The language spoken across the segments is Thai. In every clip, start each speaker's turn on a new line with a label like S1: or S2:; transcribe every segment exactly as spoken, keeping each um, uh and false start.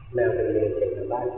S1: แมวเป็นเรื่องเสียงในบ้าน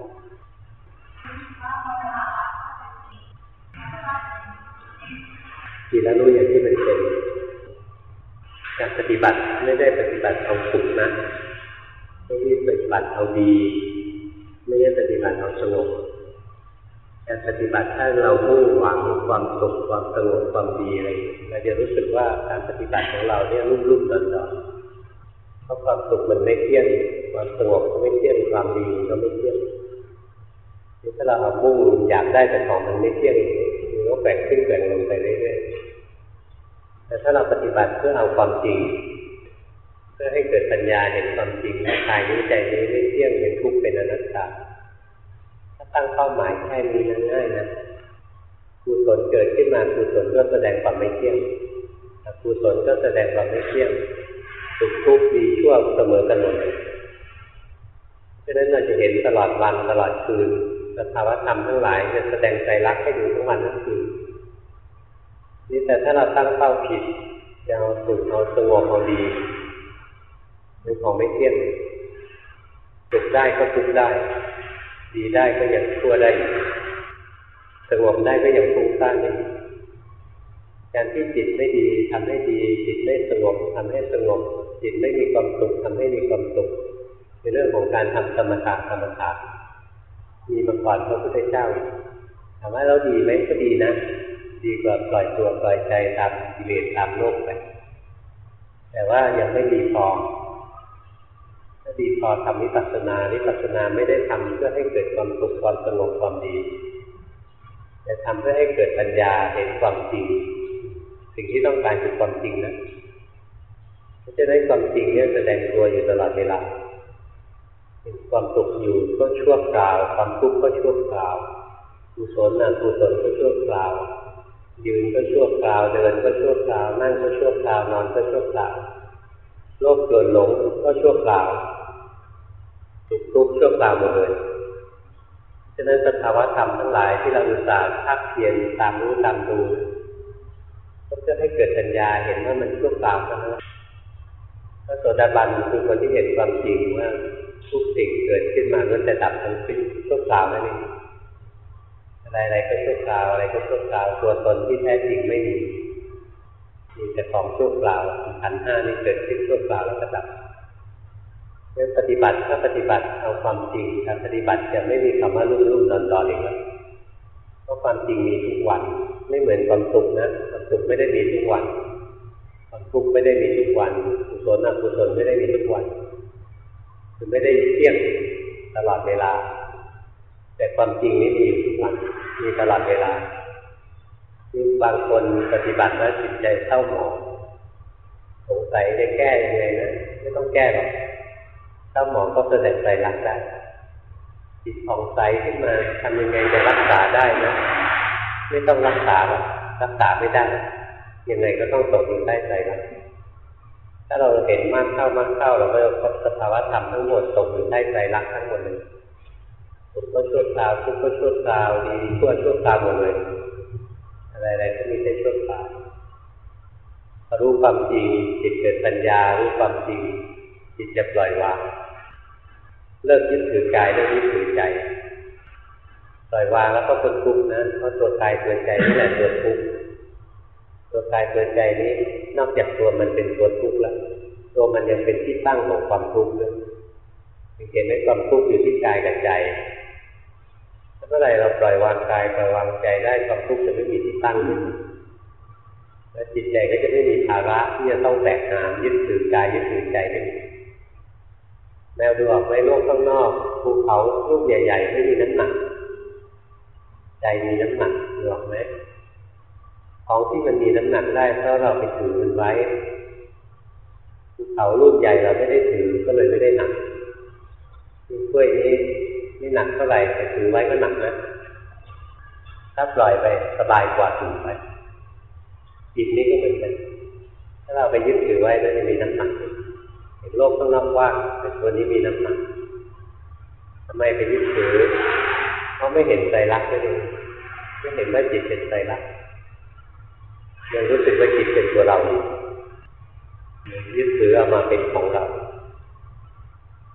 S1: ทีแล้วรู้อย่างที่มันเป็นการปฏิบัติไม่ได้ปฏิบัติเอาสุขนะไม่ได้ปฏิบัติเอาดีไม่ได้ปฏิบัติเอาสงบการปฏิบัติถ้าเรามุ่งหวังความสุขความสงบความดีอะไรเราจะรู้สึกว่าการปฏิบัติของเราเนี่ยรุ่มรุ่มดอนดอนเพราะความสุขมันไม่เที่ยงความสงบก็ไม่เที่ยงความดีก็ไม่เที่ยงถ้าเราเอามุ่งอยากได้แต่ของมันไม่เที่ยงมันก็แบ่งขึ้นแบ่งลงไปเรื่อยๆแต่ถ้าเราปฏิบัติเพื่อเอาความจริงเพื่อให้เกิดปัญญาเห็นความจริงว่ากายนี้ใจนี้ไม่เที่ยงเป็นทุกข์เป็นอนัตตาถ้าตั้งเป้าหมายแค่นี้ง่ายๆนะกุศลเกิดขึ้นมากุศลก็แสดงความไม่เที่ยงอกุศลก็แสดงความไม่เที่ยงสุขทุกข์ดีชั่วเสมอกันหมดฉะนั้นเราจะเห็นตลอดวันตลอดคืนสภาวธรรมทั้งหลายจะแสดงใจรักให้ดูทั้งวันทั้งคืนนี่แต่ถ้าเราตั้งเป้าผิดจะเอาสุขเอาสงบเอาดีเป็นของไม่เที่ยงสุขได้ก็ทุกข์ได้ดีได้ก็ยังชั่วได้สงบได้ก็ยังฟุ้งซ่านได้การที่จิตไม่ดีทำให้ดีจิตไม่สงบทำให้สงบจิตไม่มีความสุขทำให้มีความสุขเป็นเรื่องของการทำสมถะกรรมฐานมีมาก่อนพระพุทธเจ้าถามว่าเราดีไหมก็ดีนะดีกว่าปล่อยตัวปล่อยใจตามกิเลสตามโลกไปแต่ว่ายังไม่ดีพอถ้าดีพอทำวิปัสสนาวิปัสสนาไม่ได้ทำเพื่อให้เกิดความสุขความสงบความดีแต่ทำเพื่อให้เกิดปัญญาเห็นความจริงสิ่งที่ต้องการคือความจริงนะเพราะฉะนั้นความจริงเนี่ยแสดงตัวอยู่ตลอดเวลาความสุขอยู่ก็ชั่วคราวความทุกข์ก็ชั่วคราวกุศลอกุศลก็ชั่วคราวยืนก็ชั่วคราวเดินก็ชั่วคราวนั่งก็ชั่วคราวนอนก็ชั่วคราวโลภโกรธหลงก็ชั่วคราวสุขทุกข์ชั่วคราวหมดเลยฉะนั้นสภาวะธรรมทั้งหลายที่เราอุตส่าห์ภาคเพียรตามรู้ตามดูก็จะให้เกิดปัญญาเห็นว่ามันชั่วคราวเท่านั้นพระโสดาบันคือคนที่เห็นความจริงว่าทุกสิ่งเกิดขึ้นมาล้วนแต่ดับทั้งสิ้นชั่วคราวนั่นเองอะไรๆก็ชั่วคราวอะไรก็ชั่วคราวตัวตนที่แท้จริงไม่มีมีแต่ของชั่วคราวขันธ์ห้านี่เกิดขึ้นชั่วคราวแล้วก็ดับเรื่องปฏิบัติถ้าปฏิบัติเอาความจริงการปฏิบัติจะไม่มีคำว่ารุ่มๆดอนๆอีกแล้วเพราะความจริงมีทุกวันไม่เหมือนความสุขนะความสุขไม่ได้มีทุกวันความทุกข์ไม่ได้มีทุกวันกุศลอกุศลไม่ได้มีทุกวันคือไม่ได้เที่ยงตลอดเวลาแต่ความจริงนี้มีอยู่ทุกวันมีตลอดเวลาที่บางคนปฏิบัติแล้วจิตใจเศร้าหมองสงสัยจะแก้ยังไงนะไม่ต้องแก้หรอกเศร้าหมองก็แสดงใจรักได้จิตผ่องใสขึ้นมาทำยังไงจะรักษาได้นะไม่ต้องรักษาหรอกรักษาไม่ได้ยังไงก็ต้องตกอยู่ใต้ใจรักถ้าเราเห็นมากเข้ามากเข้าเราก็จะพบสภาวะธรรมทั้งหมดตกอยู่ใต้ใจรักทั้งหมดเลยสุขก็ชั่วคราวทุกข์ก็ชั่วคราวดีชั่วชั่วคราวหมดเลยอะไรๆก็มีแต่ชั่วคราวพอรู้ความจริงจิตเกิดปัญญารู้ความจริงจิตจะปล่อยวางเลิกยึดถือกายเลิกยึดถือใจปล่อยวางแล้วก็พ้นทุกข์นะเพราะตัวกายตัวใจนี่แหละตัวทุกข์ตัวกายตัวใจนี้นอกจากตัวมันเป็นตัวทุกข์แล้วตัวมันยังเป็นที่ตั้งของความทุกข์ด้วยเห็นไหมความทุกข์อยู่ที่กายกับใจเมื่อไรเราปล่อยวางกายปล่อยวางใจได้ความทุกข์จะไม่มีที่ตั้งขึ้นและจิตใจก็จะไม่มีภาระที่จะต้องแบกหามยึดถือกายยึดถือใจกันแมวดูออกไหมโลกข้างนอกภูเขาลูกใหญ่ๆไม่มีน้ำหนักใจมีน้ำหนักดูออกไหมของที่มันมีน้ำหนักได้เพราะเราไปถือมันไว้ภูเขาลูกใหญ่เราไม่ได้ถือก็เลยไม่ได้หนักกล้วยนี้ไม่หนักเท่าไหร่แต่ถือไว้ก็หนักนะถ้าปล่อยไปสบายกว่าถือไปจิตนี้ก็เหมือนกันถ้าเราไปยึดถือไว้แล้วจะมีน้ำหนักเห็นโลกข้างนอกว่างแต่ตัวนี้มีน้ำหนักทำไมไปยึดถือเพราะไม่เห็นใจรักเลยไม่เห็นว่าจิตเป็นใจรักยังรู้สึกว่าจิตเป็นตัวเรายึดถือเอามาเป็นของเรา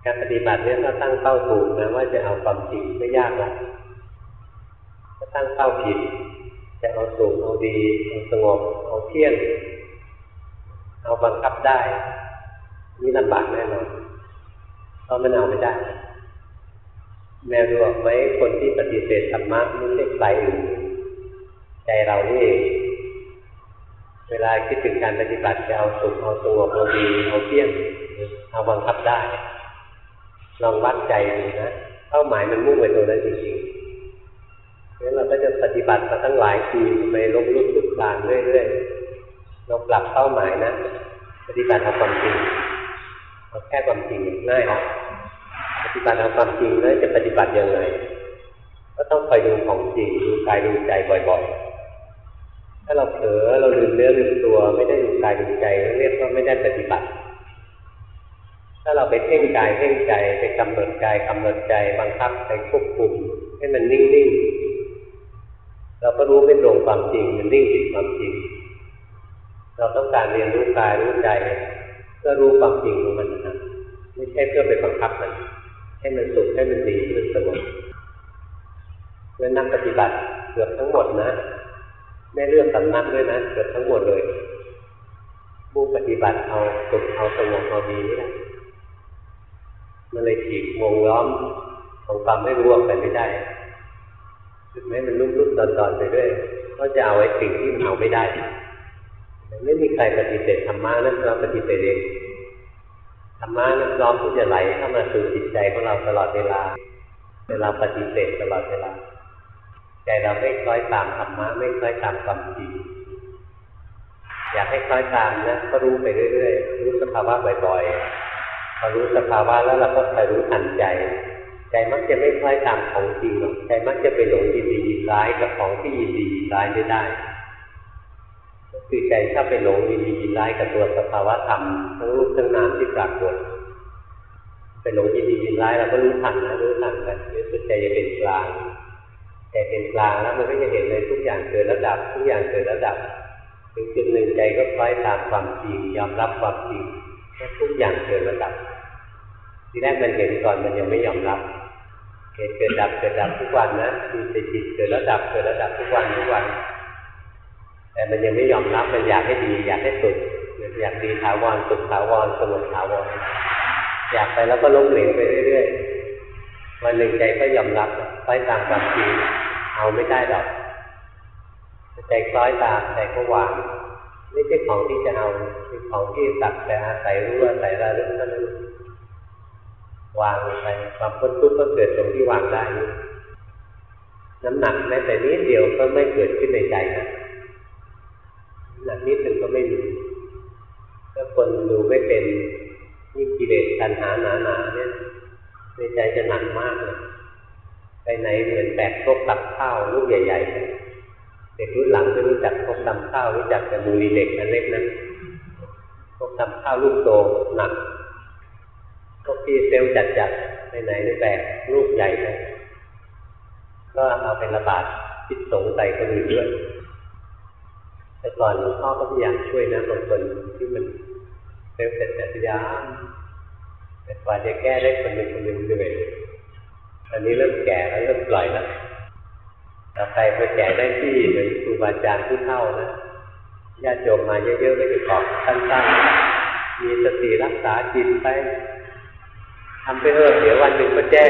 S1: การปฏิบัติเนี่ยถ้าตั้งเป้าถูกนะว่าจะเอาความจริงไม่ยากหรอกถ้าตั้งเป้าผิดจะเอาสุขเอาดีเอาสงบเอาเที่ยงเอาบังคับได้นี่ลำบากแน่นอนเพราะมันเอาไม่ได้แม่รู้ไหมคนที่ปฏิเสธธรรมะไม่ใช่ใครอื่นใจเรานี่เองเวลาคิดถึงการปฏิบัติจะเอาสุขเอาสงบเอาดีเอาเที่ยงเอาบังคับได้ลองวัดใจดูนะเป้าหมายมันมุ่งไปตรงนั้นจริงๆงั้นเราก็จะปฏิบัติมาตั้งหลายปีไปล้มลุกคลุกคลานเรื่อยๆเราปรับเป้าหมายนะปฏิบัติเอาความจริงเอาแค่ความจริงง่ายนะปฏิบัติเอาความจริงแล้วจะปฏิบัติยังไงก็ต้องคอยดูของจริงดูกายดูใจบ่อยๆถ้าเราเผลอเราลืมเนื้อลืมตัวไม่ได้ดูกายดูใจเรียกว่าไม่ได้ปฏิบัติถ้าเราไปเพ่งกายเพ่งใจไปกำหนดกายกำหนดใจบังคับไปควบคุมให้มันนิ่งๆเราก็รู้ไม่ตรงความจริงมันนิ่งผิดความจริงเราต้องการเรียนรู้กายรู้ใจเพื่อรู้ความจริงของมันนะไม่ใช่เพื่อไปบังคับมันให้มันสุขให้มันดีให้มันสงบเมื่อนักปฏิบัติเกือบทั้งหมดนะไม่เลือกสำนักด้วยนะเกือบทั้งหมดเลยผู้ปฏิบัติเอาสุขเอาสงบเอาดีนี่แหละมันเลยฉีกวงล้อมของความไม่รู้ออกไปไม่ได้ถึงแม้มันลุ่มลุ่มตอนตอนไปด้วยก็จะเอาไอ้สิ่งที่มันเอาไม่ได้ไม่มีใครปฏิเสธธรรมะนะเราปฏิเสธเองธรรมะนั้นพร้อมที่จะไหลเข้ามาสู่จิตใจของเราตลอดเวลาเวลาปฏิเสธตลอดเวลาใจเราไม่คล้อยตามธรรมะไม่คล้อยตามความจริงอยากให้คล้อยตามนะก็รู้ไปเรื่อยๆรู้สภาวะบ่อยๆพอรู้สภาวะแล้วเราก็คอยรู้ทันใจใจมักจะไม่คล้อยตามของจริงหรอกใจมักจะไปหลงยินดียินร้ายกับของที่ยินดียินร้ายไม่ได้คือใจถ้าไปหลงยินดียินร้ายกับตัวสภาวะธรรมทั้งรูปทั้งนามที่ปรากฏไปหลงยินดียินร้ายเราก็รู้ทันนะรู้ทันไปรู้สึกใจจะเป็นกลางใจเป็นกลางแล้วมันก็จะเห็นเลยทุกอย่างเกิดแล้วดับทุกอย่างเกิดแล้วดับถึงจุดหนึ่งใจก็คล้อยตามความจริงยอมรับความจริงว่าทุกอย่างเกิดแล้วดับทีแรกมันเห็นก่อนมันยังไม่ยอมรับเกิดเกิดดับเกิดดับทุกวันนะมีแต่จิตเกิดแล้วดับเกิดแล้วดับทุกวันทุกวันแต่มันยังไม่ยอมรับมันอยากให้ดีอยากให้สุดอยากดีถาวรสุขถาวรสงบถาวรอยากไปแล้วก็ล้มเหลวไปเรื่อยๆวันหนึ่งใจก็ยอมรับคล้อยตามความจริงเอาไม่ได้หรอกใจคล้อยตามใจก็วางไม่ใช่ของที่จะเอาเป็นของที่สักแต่อาศัยรู้อาศัยระลึกเท่านั้นวางไปความพ้นทุกข์ก็เกิดตรงที่วางได้น้ำหนักแม้แต่นิดเดียวก็ไม่เกิดขึ้นในใจนะน้ำหนักนิดนึงก็ไม่มีถ้าคนดูไม่เป็นยิ่งกิเลสตัณหาหนาๆเนี่ยในใจจะหนักมากเลยไปไหนเหมือนแบกครกตักข้าวลูกใหญ่ๆเด็กรุ่นหลังไม่รู้จักครกตำข้าวรู้จักแต่มูลีเด็กอันเล็กนั้นครกตำข้าวลูกโตหนักพวกที่เซลล์จัดๆไปไหนในแบกลูกใหญ่เลยก็เอาไประบาดพิษสงสัยคนอื่นด้วยแต่ก่อนหลวงพ่อก็พยายามช่วยนะบางคนที่มันเซลล์จัดๆพยายามแต่กว่าจะแก้ได้คนหนึ่งคนหนึ่งเหนื่อยอันนี้เริ่มแก่แล้วเริ่มปล่อยแล้วถ้าใครไปแก่ได้ที่เหมือนครูบาอาจารย์ผู้เฒ่านะญาติโยมมาเยอะๆไม่ได้บอกสั้นๆมีสติรักษาจิตไปทำไปเถอะเดี๋ยววันหนึ่งก็แจ้ง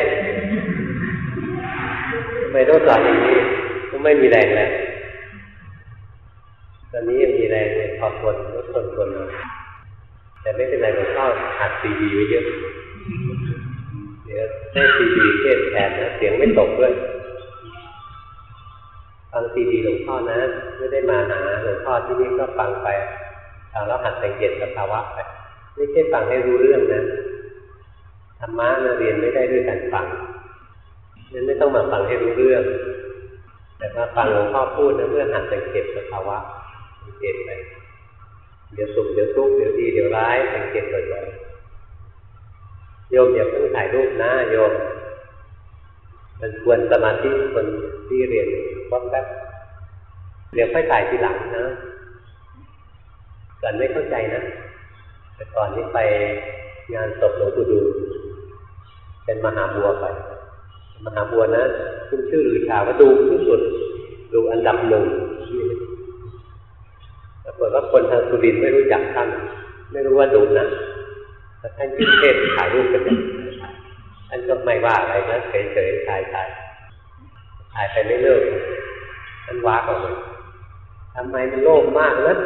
S1: ทำไมต้องสอนอย่างนี้ก็ไม่มีแรงแล้วตอนนี้ยังมีแรงเนี่ยขอบคนลดทนทนแต่ไม่เป็นไรหลวงพ่ออัดซีดีไว้เยอะเดี๋ยวให้ซีดีเทศแทนนะเสียงไม่ตกด้วยฟังซีดีหลวงพ่อนะไม่ได้มาหาหลวงพ่อที่นี่ก็ฟังไปฟังแล้วหัดสังเกตสภาวะไปไม่ใช่ฟังให้รู้เรื่องนะธรรมะเราเรียนไม่ได้ด้วยการฟังนั้นไม่ต้องมาฟังให้รู้เรื่องแต่มาฟังหลวงพ่อพูดนะเพื่อหัดสังเกตสภาวะสังเกตไปเดี๋ยวสุขเดี๋ยวทุกข์เดี๋ยวดีเดี๋ยวร้ายสังเกตบ่อยๆโยมอย่าเพิ่งถ่ายรูปนะโยมมันควรสมาธิคนที่เรียนวัดแป๊บเดี๋ยวค่อยถ่ายทีหลังนะก่อนไม่เข้าใจนะแต่ก่อนที่ไปงานศพหลวงปู่ดูเป็นมหาบัวไปมหาบัวนะขึ้นชื่อหรือชาว่าดูที่สุดดูอันดับหนึ่งปรากฏว่าคนทางสุรินทร์ไม่รู้จักท่านไม่รู้ว่าดูนะแต่ท่านยิ่งเทศถ่ายรูปกันอย่างท่านก็ไม่ว่าอะไรนะเฉยๆถ่ายถ่ายถ่ายไปไม่เลิกท่านว้าออกเลยทำไมมันโลภมากนะ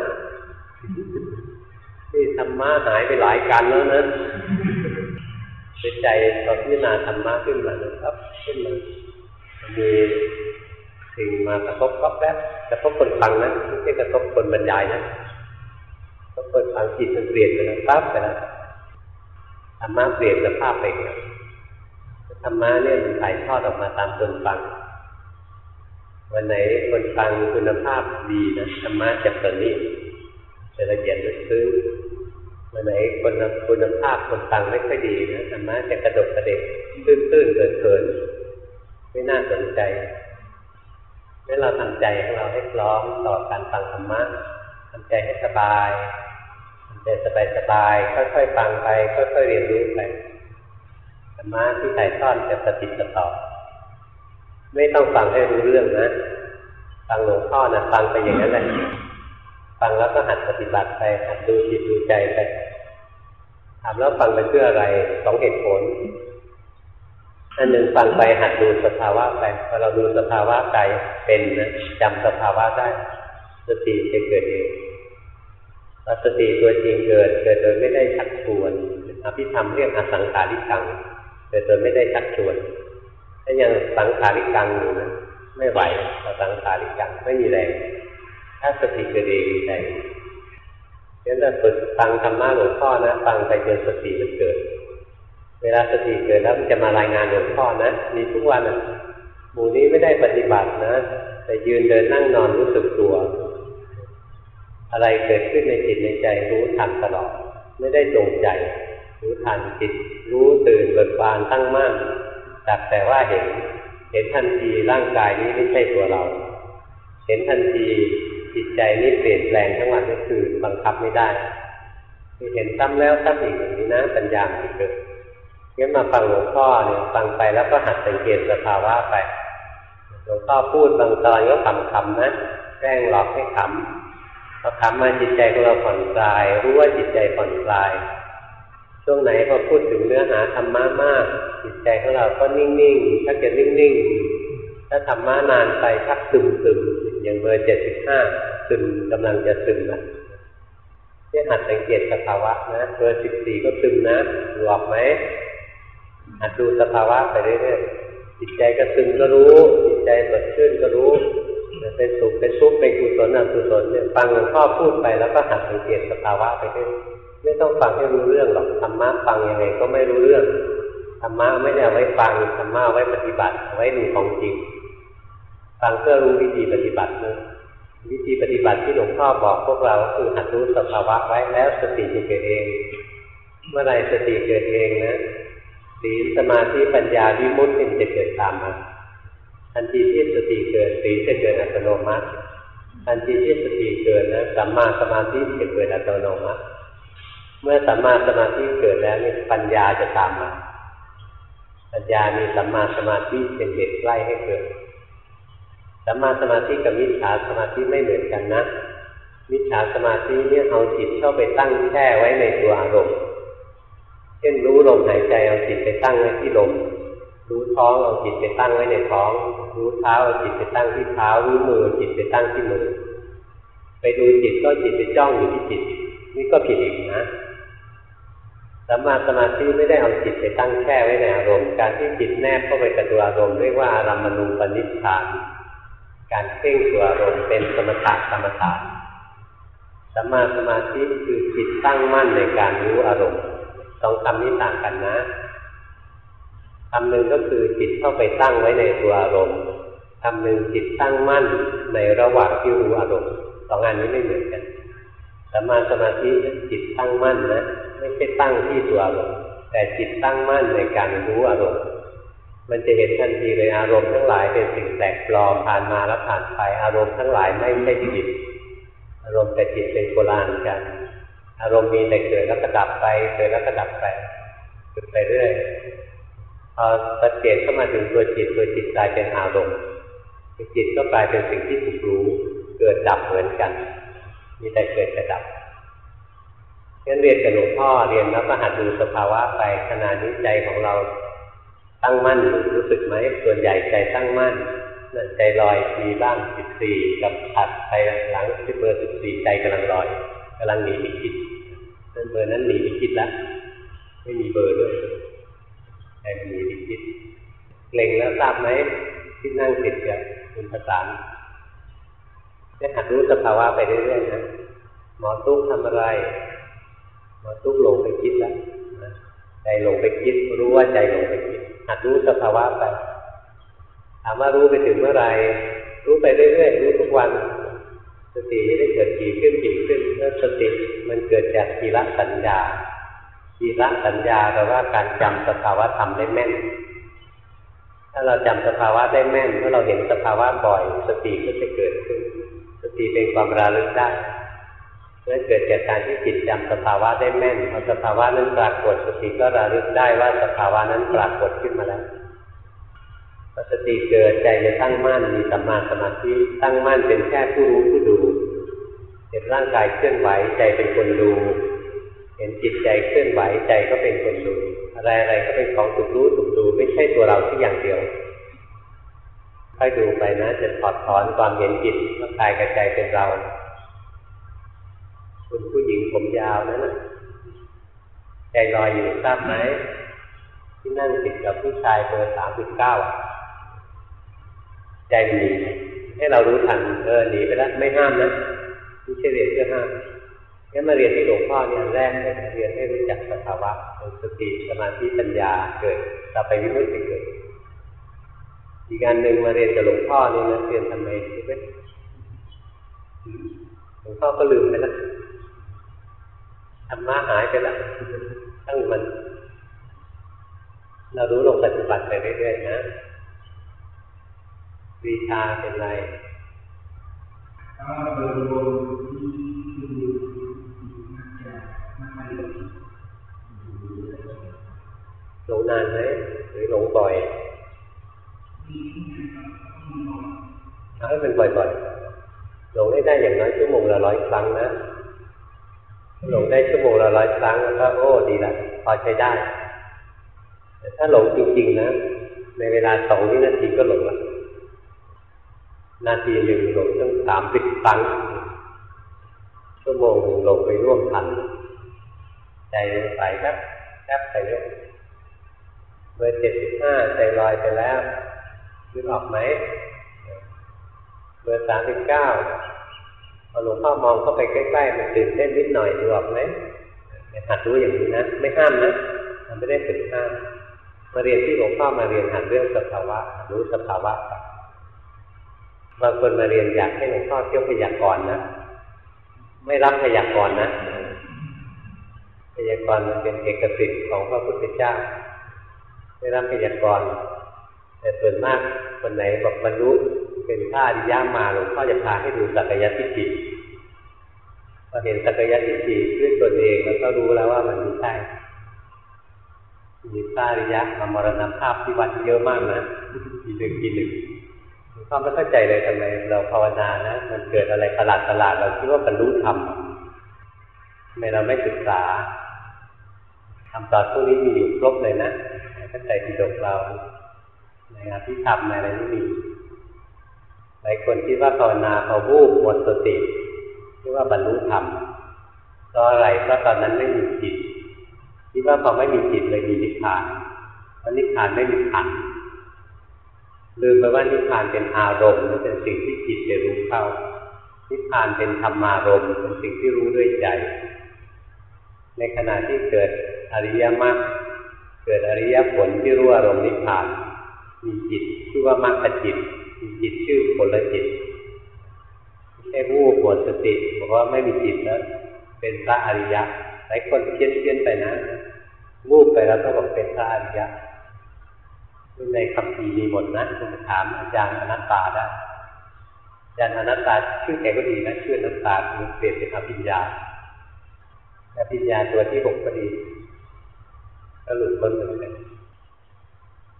S1: นี่ธรรมะหายไปหลายกันแล้วนะเป็นใจตอนพิจารณาธรรมะขึ้นมานะครับขึ้นมามีสิ่งมากระทบก็แป๊บกระทบคนฟังนะไม่ใช่กระทบคนบรรยายนะกระทบคนฟังจิตมันเปลี่ยนไปแล้วปั๊บไปแล้วธรรมะเปลี่ยนสภาพไปแล้วธรรมะเนี่ยมันถ่ายทอดออกมาตามคนฟังวันไหนคนฟังคุณภาพดีนะธรรมะจะประณีตจะละเอียดลึกซึ้งวันไหนคนคุณภาพคนฟังไม่ค่อยดีนะธรรมะจะกระดกกระเดกตื้นๆเขินๆไม่น่าสนใจให้เราทำใจของเราให้พร้อมต่อการฟังธรรมะทำใจให้สบายทำใจสบายๆค่อยๆฟังไปค่อยๆเรียนรู้ไปธรรมะที่ถ่ายทอดจะปฏิบัติต่อไม่ต้องฟังให้รู้เรื่องนะฟังหลวงพ่อนะฟังไปอย่างนั้นแหละฟังแล้วก็หัดปฏิบัติไปหัดดูจิตดูใจไปถามแล้วฟังไปเพื่ออะไรสองเหตุผลอันหนึ่งฟังไปหัดดูสภาวะไปพอเราดูสภาวะใจเป็นนะจำสภาวะได้สติจะเกิดเองพอสติตัวจริงเกิดเกิดโดยไม่ได้ชักชวนอภิธรรมเรียกอสังขาริกังเกิดโดยไม่ได้ชักชวนถ้ายังสังขาริกังอยู่นะไม่ไหวต่อสังขาริกังไม่มีแรงถ้าสติเกิดเองใจฉะนั้นเราฝึกฟังธรรมะหลวงพ่อนะฟังไปจนสติมันเกิดเวลาสติเกิดแล้วมันจะมารายงานหลวงพ่อนะมีทุกวันอ่ะหมู่นี้ไม่ได้ปฏิบัตินะแต่ยืนเดินนั่งนอนรู้สึกตัวอะไรเกิดขึ้นในจิตในใจรู้ทันตลอดไม่ได้จงใจรู้ทันจิตรู้ตื่นเบิกบานตั้งมั่นสักแต่ว่าเห็นเห็นทันทีร่างกายนี้ไม่ใช่ตัวเราเห็นทันทีจิตใจนี้เปลี่ยนแปลงทั้งวันก็คือบังคับไม่ได้คือเห็นซ้ำแล้วซ้ำอีกอย่างนี้นะปัญญาที่เกิดงั้นมาฟังหลวงพ่อเนี่ยฟังไปแล้วก็หัดสังเกตสภาวะไปหลวงพ่อพูดบางตอนก็ขำๆนะแกล้งหลอกให้ขำพอขำมาจิตใจของเราผ่อนคลายรู้ว่าจิตใจผ่อนคลายช่วงไหนพอพูดถึงเนื้อหาธรรมะมากจิตใจของเราก็นิ่งๆถ้าเกิดนิ่งๆถ้าธรรมะนานไปชักซึมๆอย่างเบอร์เจ็ดสิบห้าซึมกำลังจะซึมนะนี่หัดสังเกตสภาวะนะเบอร์สิบสี่ก็ซึมนะหลอกไหมหัดดูสภาวะไปเรื่อยๆจิตใจก็ซึมก็รู้จิตใจสดชื่นก็รู้เป็นสุขเป็นทุกข์เป็นกุศลอกุศลเนี่ยฟังหลวงพ่อพูดไปแล้วก็หัดสังเกตสภาวะไปเรื่อยไม่ต้องฟังให้รู้เรื่องหรอกธรรมะฟังยังไงก็ไม่รู้เรื่องธรรมะไม่ได้เอาไว้ฟังธรรมะเอาไว้ปฏิบัติเอาไว้ดูของจริงฟังเพื่อรู้วิธีปฏิบัตินะวิธีปฏิบัติที่หลวงพ่อบอกพวกเราคือหัดรู้สภาวะไว้แล้วสติจะเกิดเองเมื่อไรสติเกิดเองนะศีลสมาธิปัญญาวิมุตติจะเกิดตามมาทันทีที่สติเกิดศีลจะเกิดอัตโนมัติทันทีที่สติเกิดนะสัมมาสมาธิจะเกิดอัตโนมัติเมื่อสัมมาสมาธิเกิดแล้วนี่ปัญญาจะตามมาปัญญามีสัมมาสมาธิเป็นเหตุใกล้ให้เกิดสัมมาสมาธิกับมิจฉาสมาธิไม่เหมือนกันนะมิจฉาสมาธิเนี่ยเอาจิตเข้าไปตั้งแช่ไว้ในตัวอารมณ์เช่นรู้ลมหายใจเอาจิตไปตั้งไว้ที่ลมรู้ท้องเอาจิตไปตั้งไว้ในท้องรู้เท้าเอาจิตไปตั้งที่เท้ารู้มือจิตไปตั้งที่มือไปดูจิตก็จิตไปจ้องอยู่ที่จิตนี่ก็ผิดอีกนะสัมมาสมาธิไม่ได้เอาจิตไปตั้งแช่ไว้ในอารมณ์การที่จิตแนบเข้าไปกับตัวอารมณ์เรียกว่าอารัมมณูปนิชฌานการเพ่งตัวอารมณ์เป็นสมถะกรรมฐานสัมมาสมาธิคือจิตตั้งมั่นในการรู้อารมณ์สองคำนี้ต่างกันนะคำหนึ่งก็คือจิตเข้าไปตั้งไว้ในตัวอารมณ์คำหนึ่งจิตตั้งมั่นในระหว่างที่รู้อารมณ์สองอันนี้ไม่เหมือนกันสัมมาสมาธิจิตตั้งมั่นนะไม่ใช่ตั้งที่ตัวอารมณ์แต่จิตตั้งมั่นในการรู้อารมณ์มันจะเห็นทันทีเลยอารมณ์ทั้งหลายเป็นสิ่งแปลกปลอมผ่านมาแล้วผ่านไปอารมณ์ทั้งหลายไม่ใช่จิตอารมณ์แต่จิตเป็นโบราณกันอารมณ์มีแต่เกิดแล้วก็ดับไปเกิดแล้วก็ดับไปเกิดไปเรื่อยพอสังเกตเข้ามาถึงตัวจิตตัวจิตกลายเป็นอารมณ์จิตก็กลายเป็นสิ่งที่ถูกรู้เกิดดับเหมือนกันมีแต่เกิดกับดับงั้นเรียนกับหลวงพ่อเรียนแล้วก็หัดดูสภาวะไปขณะนี้ใจของเราตั้งมั่นรู้สึกไหมส่วนใหญ่ใจตั้งมั่นใจลอยมีบ้างสิบสี่กับถัดไปหลังที่เบอร์สิบสี่ใจกำลังลอยกำลังหนีไปคิดนั่นเบอร์นั้นหนีไปคิดแล้วไม่มีเบอร์ด้วยใจมันหนีไปคิดเล็งแล้วทราบไหมที่นั่งติดกับคุณประสานจะหัดรู้สภาวะไปเรื่อยๆนะหมอตุ๊กทำอะไรหมอตุ๊กหลงไปคิดแล้วใจหลงไปคิดรู้ว่าใจหลงไปคิดหัดรู้สภาวะไปถามว่ารู้ไปถึงเมื่อไรรู้ไปเรื่อยๆรู้ทุกวันสติไม่ได้เกิดกี่ขึ้นกี่ขึ้นเมื่อสติมันเกิดจากกีรสัญญากีรสัญญาแปลว่าการจำสภาวะธรรมได้แม่นถ้าเราจำสภาวะได้แม่นเมื่อเราเห็นสภาวะบ่อยสติก็จะเกิดขึ้นสติเป็นความระลึกได้เมื่อเกิดจากการที่จิตจำสภาวะได้แม่นพอสภาวะนั้นปรากฏสติก็ระลึกได้ว่าสภาวะนั้นปรากฏขึ้นมาแล้วพอสติเกิดใจจะตั้งมั่นมีสัมมาสมาธิตั้งมั่นเป็นแค่ผู้รู้ผู้ดูเห็นร่างกายเคลื่อนไหวใจเป็นคนดูเห็นจิตใจเคลื่อนไหวใจก็เป็นคนดูอะไรอะไรก็เป็นของถูกรู้ถูกดูไม่ใช่ตัวเราที่อย่างเดียวค่อยดูไปนะจะถอดถอนความเห็นจิตว่ากายกับใจเป็นเราคุณผู้หญิงผมยาวนั่นน่ะใจลอยอยู่ทราบไหมที่นั่งติดกับผู้ชายเบอร์สามสิบเก้าใจหนีให้เรารู้ทันเออหนีไปแล้วไม่ห้ามนะไม่ใช่เรียนเพื่อห้ามงั้นมาเรียนที่หลวงพ่อเนี่ยแรกเลยเรียนให้รู้จักสภาวะสติสมาธิปัญญาเกิดต่อไปวิมุตติเกิดอีกอันหนึ่งมาเรียนกับหลวงพ่อนี่นะเรียนทำไมรู้ไหมหลวงพ่อก็ลืมไปแล้วธรรมะหายไปแล้วตั้งมันเรารู้ลงปัจจุบันไปเรื่อยๆนะวิชาเป็นไรหลงนานไหมหรือหลงบ่อยเอาให้เป็นบ่อยๆหลงให้ได้อย่างน้อยชั่วโมงละร้อยครั้งนะหลงได้ชั่วโมงละร้อยครั้งแล้วก็โอ้ดีละพอใช้ได้แต่ถ้าหลงจริงๆนะในเวลาสองวินาทีก็หลงละนาทีหนึ่งหลงตั้งสามสิบครั้งชั่วโมงหนึ่งหลงไปร่วมพันใจไปแป๊บแป๊บไปเรื่อยเบอร์เจ็ดสิบห้าใจลอยไปแล้วนึกออกไหมเบอร์สามสิบเก้าพอหลวงพ่อมองเข้าไปใกล้ๆมันตื่นเต้นนิดหน่อยดูออกไหมหัดรู้อย่างนี้นะไม่ห้ามนะมันไม่ได้ฝึกห้ามมาเรียนที่หลวงพ่อมาเรียนหัดเรื่องสภาวะรู้สภาวะบางคนมาเรียนอยากให้หลวงพ่อเที่ยวพยากรณ์นะไม่รับพยากรณ์นะพยากรณ์มันเป็นเอกสิทธิ์ของพระพุทธเจ้าไม่รับพยากรณ์แต่ส่วนมากคนไหนบอกบรรลุเป็นพระอริยะมาหลวงพ่อจะพาให้ดูสักกายทิฏฐิพอเห็นสักกายทิฏฐิด้วยตนเองแล้วก็รู้แล้วว่ามันไม่ใช่มีพระอริยะมามรณภาพที่วัดเยอะมากนะทีหนึ่งทีหนึ่งหลวงพ่อไม่เข้าใจเลยทำไมเราภาวนานะมันเกิดอะไรประหลาดประหลาดเราคิดว่าบรรลุธรรมทำไมเราไม่ศึกษาคำตอบพวกนี้มีอยู่ครบเลยนะเข้าใจที่ดกเราในอภิธรรมในอะไรนี่มีหลายคนคิดว่าภาวนาพอวูบหมดสติคิดว่าบรรลุธรรมเพราะอะไรเพราะตอนนั้นไม่มีจิตคิดว่าพอไม่มีจิตเลยมีนิพพานเพราะนิพพานไม่มีขันธ์ลืมไปว่านิพพานเป็นอารมณ์เป็นสิ่งที่จิตจะรู้เข้านิพพานเป็นธรรมารมณ์เป็นสิ่งที่รู้ด้วยใจในขณะที่เกิดอริยมรรคเกิดอริยผลที่รู้อารมณ์นิพพานมีจิตชื่อว่ามรรคจิตมีจิตชื่อผลจิตไม่ใช่วูบหมดสติบอกว่าไม่มีจิตแล้วเป็นพระอริยะหลายคนเพี้ยนเพี้ยนไปนะวูบไปแล้วก็บอกเป็นพระอริยะในคำพีมีหมดนะคุณถามอาจารย์อนัตตาได้อาจารย์อนัตตาชื่อแกก็ดีนะชื่ออนัตตาคือเปลี่ยนเป็นอภิญญาอภิญญาตัวที่หกก็ดีก็หลุดพ้นเหมือนกัน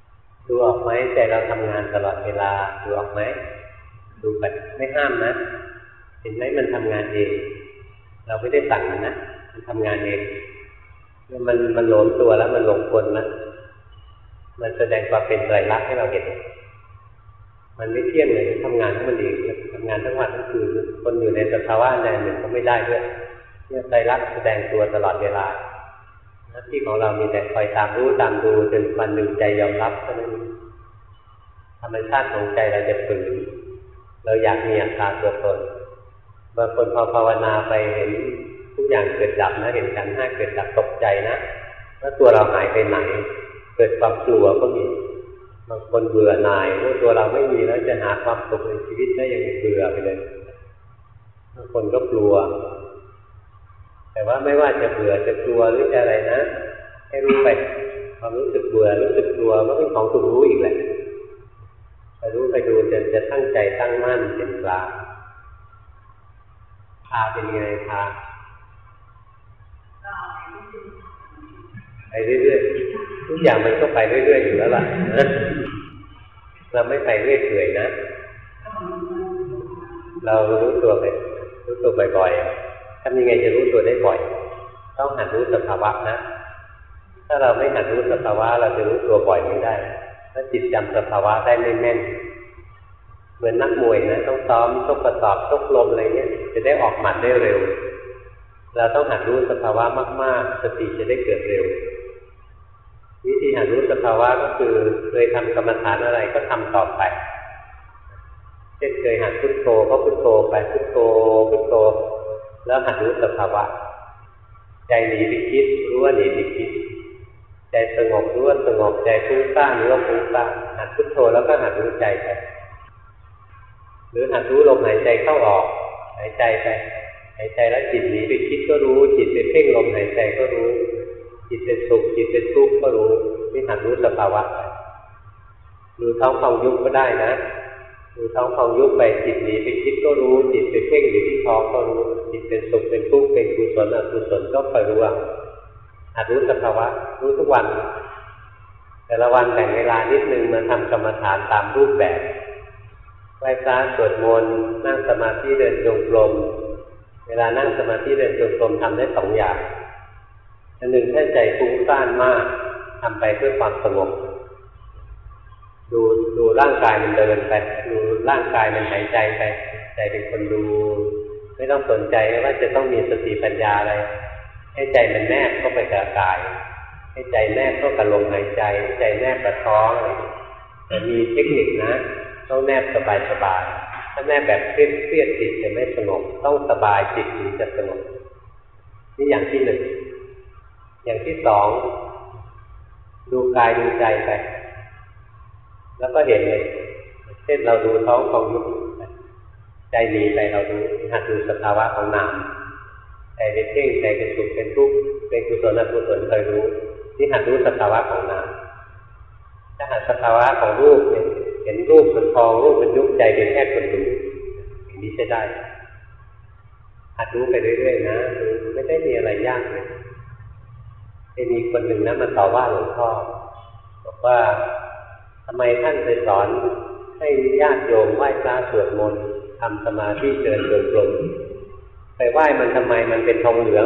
S1: ออกไหมใจเราทำงานตลอดเวลาดูออกไหมดูแบบไม่ห้ามนะเห็นไหมมันทำงานเองเราไม่ได้สั่งมันนะมันทำงานเองมันมันหลงตัวแล้วมันหลงกลนะมันแสดงความเป็นไตรลักษณ์ให้เราเห็นมันไม่เที่ยงเลยทำงานทั้งมันเองทำงานทั้งวันทั้งคืนคนอยู่ในสภาวะใดหนึ่งก็ไม่ได้ด้วยเนี่ยไตรลักษณ์แสดงตัวตลอดเวลาหน้าที่ของเรามีแต่คอยตามรู้ตามดูจนวันหนึ่งใจยอมรับเท่านั้นธรรมชาติของใจเราจะฝืนเราอยากมีอัตตาตัวตนบางคนพอภาวนาไปเห็นทุกอย่างเกิดดับนะเห็นขันธ์ห้าเกิดดับตกใจนะแล้วตัวเราหายไปไหนเกิดความกลัวก็มีบางคนเบื่อหน่ายว่าตัวเราไม่มีแล้วจะหาความสุขในชีวิตได้ยังไงเบื่อไปเลยบางคนก็กลัวแต่ว่าไม่ว่าจะเบื่อจะกลัวหรือจะอะไรนะให้รู้ไปความรู้สึกเบื่อรู้สึกกลัวก็เป็นของถูกรู้อีกแหละไปรู้ไปดูจะจะตั้งใจตั้งมั่นเป็นกลางพาเป็นยังไงพาไปเรื่อยๆทุกอย่างมันก็ไปเรื่อยๆอยู่แล้วล่ะเราไม่ไปเรื่อยเฉยนะเรารู้ตัวไปรู้ตัวบ่อยๆทำยังไงจะรู้ตัวได้บ่อยต้องหัดรู้สภาวะนะถ้าเราไม่หัดรู้สภาวะเราจะรู้ตัวบ่อยไม่ได้ถ้าจิตจำสภาวะได้ไม่แม่นเหมือนนักมวยนะต้องซ้อมชกกระสอบชกลมอะไรเงี้ยจะได้ออกหมัดได้เร็วเราต้องหัดรู้สภาวะมากๆสติจะได้เกิดเร็ววิธีหัดรู้สภาวะก็คือเคยทำกรรมฐานอะไรก็ทำต่อไปเช่นเคยหัดพุทโธก็พุทโธไปพุทโธพุทโธแล้วหัดรู้สภาวะใจหนีไปคิดรู้ว่าหนีไปคิดใจสงบรู้ว่าสงบใจฟุ้งซ่านรู้ว่าฟุ้งซ่านหัดพุทโธแล้วก็หัดรู้ใจไปหรือหัดรู้ลมหายใจเข้าออกหายใจไปหายใจแล้วจิตหนีไปคิดก็รู้จิตไปเพ่งลมหายใจก็รู้จิตเป็นสุขจิตเป็นทุกข์ก็รู้นี่หัดรู้สภาวะไปดูท้องพองยุบก็ได้นะดูท้องพองยุบไปจิตหนีไปคิดก็รู้จิตไปเพ่งอยู่ที่ท้องก็รู้จิตเป็นสุขเป็นทุกข์เป็นกุศลอกุศลก็คอยรู้ว่าหัดรู้สภาวะรู้ทุกวันแต่ละวันแบ่งเวลานิดนึงมาทำกรรมฐานตามรูปแบบไหว้พระสวดมนต์นั่งสมาธิเดินจงกรมเวลานั่งสมาธิเดินจงกรมทำได้สองอย่างอันหนึ่งถ้าใจฟุ้งซ่านมากทำไปเพื่อความสงบดูดูร่างกายมันเดินไปดูร่างกายมันหายใจไปใจเป็นคนดูไม่ต้องสนใจว่าจะต้องมีสติปัญญาอะไรให้ใจมันแนบเข้าไปกับกายให้ใจแนบเข้ากับลมหายใจให้ใจแนบกับท้องอะไรแต่มีเทคนิคนะต้องแนบสบายสบายถ้าแนบแบบเครียดเครียดจิตจะไม่สงบต้องสบายจิตถึงจะสงบนี่อย่างที่หนึ่งอย่างที่สองดูกายดูใจไปแล้วก็เห็นเลยเช่นเราดูท้องของยุบใจหนีไปเราดูหัดดูสภาวะของนามใจเป็นเพ่งใจเป็นสุขเป็นทุกข์เป็นกุศลอกุศลเคยรู้นี่หัดรู้สภาวะของนามถ้าหัดสภาวะของรูปเนี่ยเห็นรูปเป็นทองรูปเป็นยุบใจเป็นแค่คนดูอย่างนี้ใช้ได้หัดรู้ไปเรื่อยๆนะไม่ได้มีอะไรยากเลยจะมีคนหนึ่งนะมาต่อว่าหลวงพ่อบอกว่าทำไมท่านไปสอนให้ญาติโยมไหว้พระสวดมนต์ทำสมาธิเดินจงกรมไปไหว้มันทำไมมันเป็นทองเหลือง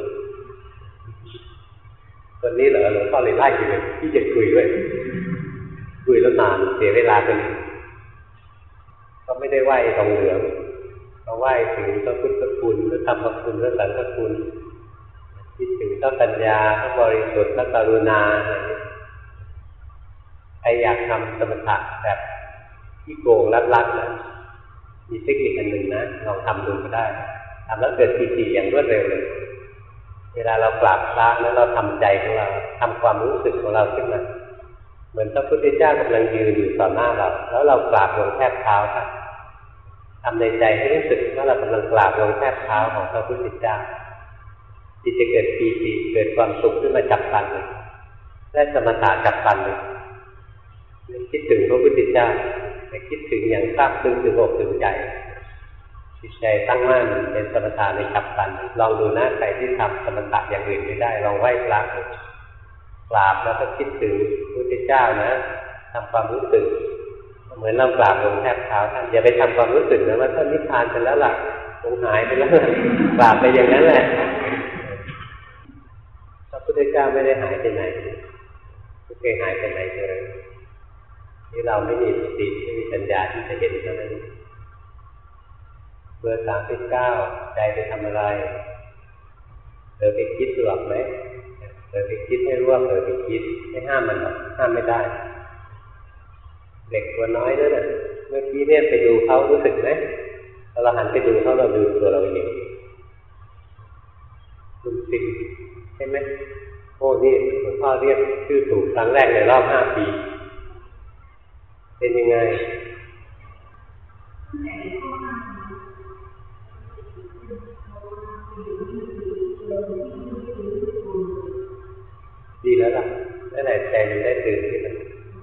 S1: คนนี้เหรอหลวงพ่อเลยไล่ไปเลยที่จะคุยด้วยคุยแล้วนานเสียเวลากันก็ไม่ได้ไหว้ทองเหลืองก็ไหว้ถึงพระพุทธคุณพระธรรมคุณพระสังฆคุณคิดถึงพระปัญญาพระบริสุทธิ์พระกรุณาใครอยากทำสมถะแบบที่โกงลัดๆนะมีเทคนิคอันหนึ่งนะลองทำดูก็ได้ทำแล้วเกิดปีติอย่างรวดเร็วเลยเวลาเรากราบพระแล้วเราทำใจของเราทำความรู้สึกของเราขึ้นมาเหมือนพระพุทธเจ้ากำลังยืนอยู่ต่อหน้าเราแล้วเรากราบลงแทบเท้าค่ะทำในใจให้รู้สึกว่าเรากำลังกราบลงแทบเท้าของพระพุทธเจ้าจิตจะเกิดปีติเกิดความสุขขึ้นมาจับพลันเลยและสมถะจับพลันเลยคิดถึงพระพุทธเจ้าแต่คิดถึงอย่างซาบซึ้งถึงอกถึงใจจิตใจตั้งมั่นเป็นสมถะในจับพลันลองดูนะใครที่ทำสมถะอย่างอื่นไม่ได้ลองไหว้พระกราบแล้วก็คิดถึงพระพุทธเจ้านะทำความรู้สึกเหมือนเรากราบลงแทบเท้าท่านอย่าไปทำความรู้สึกนะว่าท่านนิพพานไปแล้วล่ะคงหายไปแล้วกราบไปอย่างนั้นแหละพระพุทธเจ้าไม่ได้หายไปไหนไม่เคยหายไปไหนเลยนี่เราไม่มีสติไม่มีปัญญาที่จะเห็นเท่านั้นเบอร์สามสิบเก้าใจไปทำอะไรเผลอไปคิดหลอกไหมเผลอไปคิดให้รู้ว่าเผลอไปคิดไม่ห้ามมันหรอกห้ามไม่ได้เด็กตัวน้อยนั่นน่ะเมื่อกี้เนี่ยไปดูเขารู้สึกไหมเราหันไปดูเขาเราดูตัวเราเองคุณสิใช่ไหมโอ้นี่หลวงพ่อเรียกชื่อถูกครั้งแรกในรอบห้าปีเป็นยังไงดีแล้วล่ะนั่นแหละใจมันได้ตื่นขึ้นมา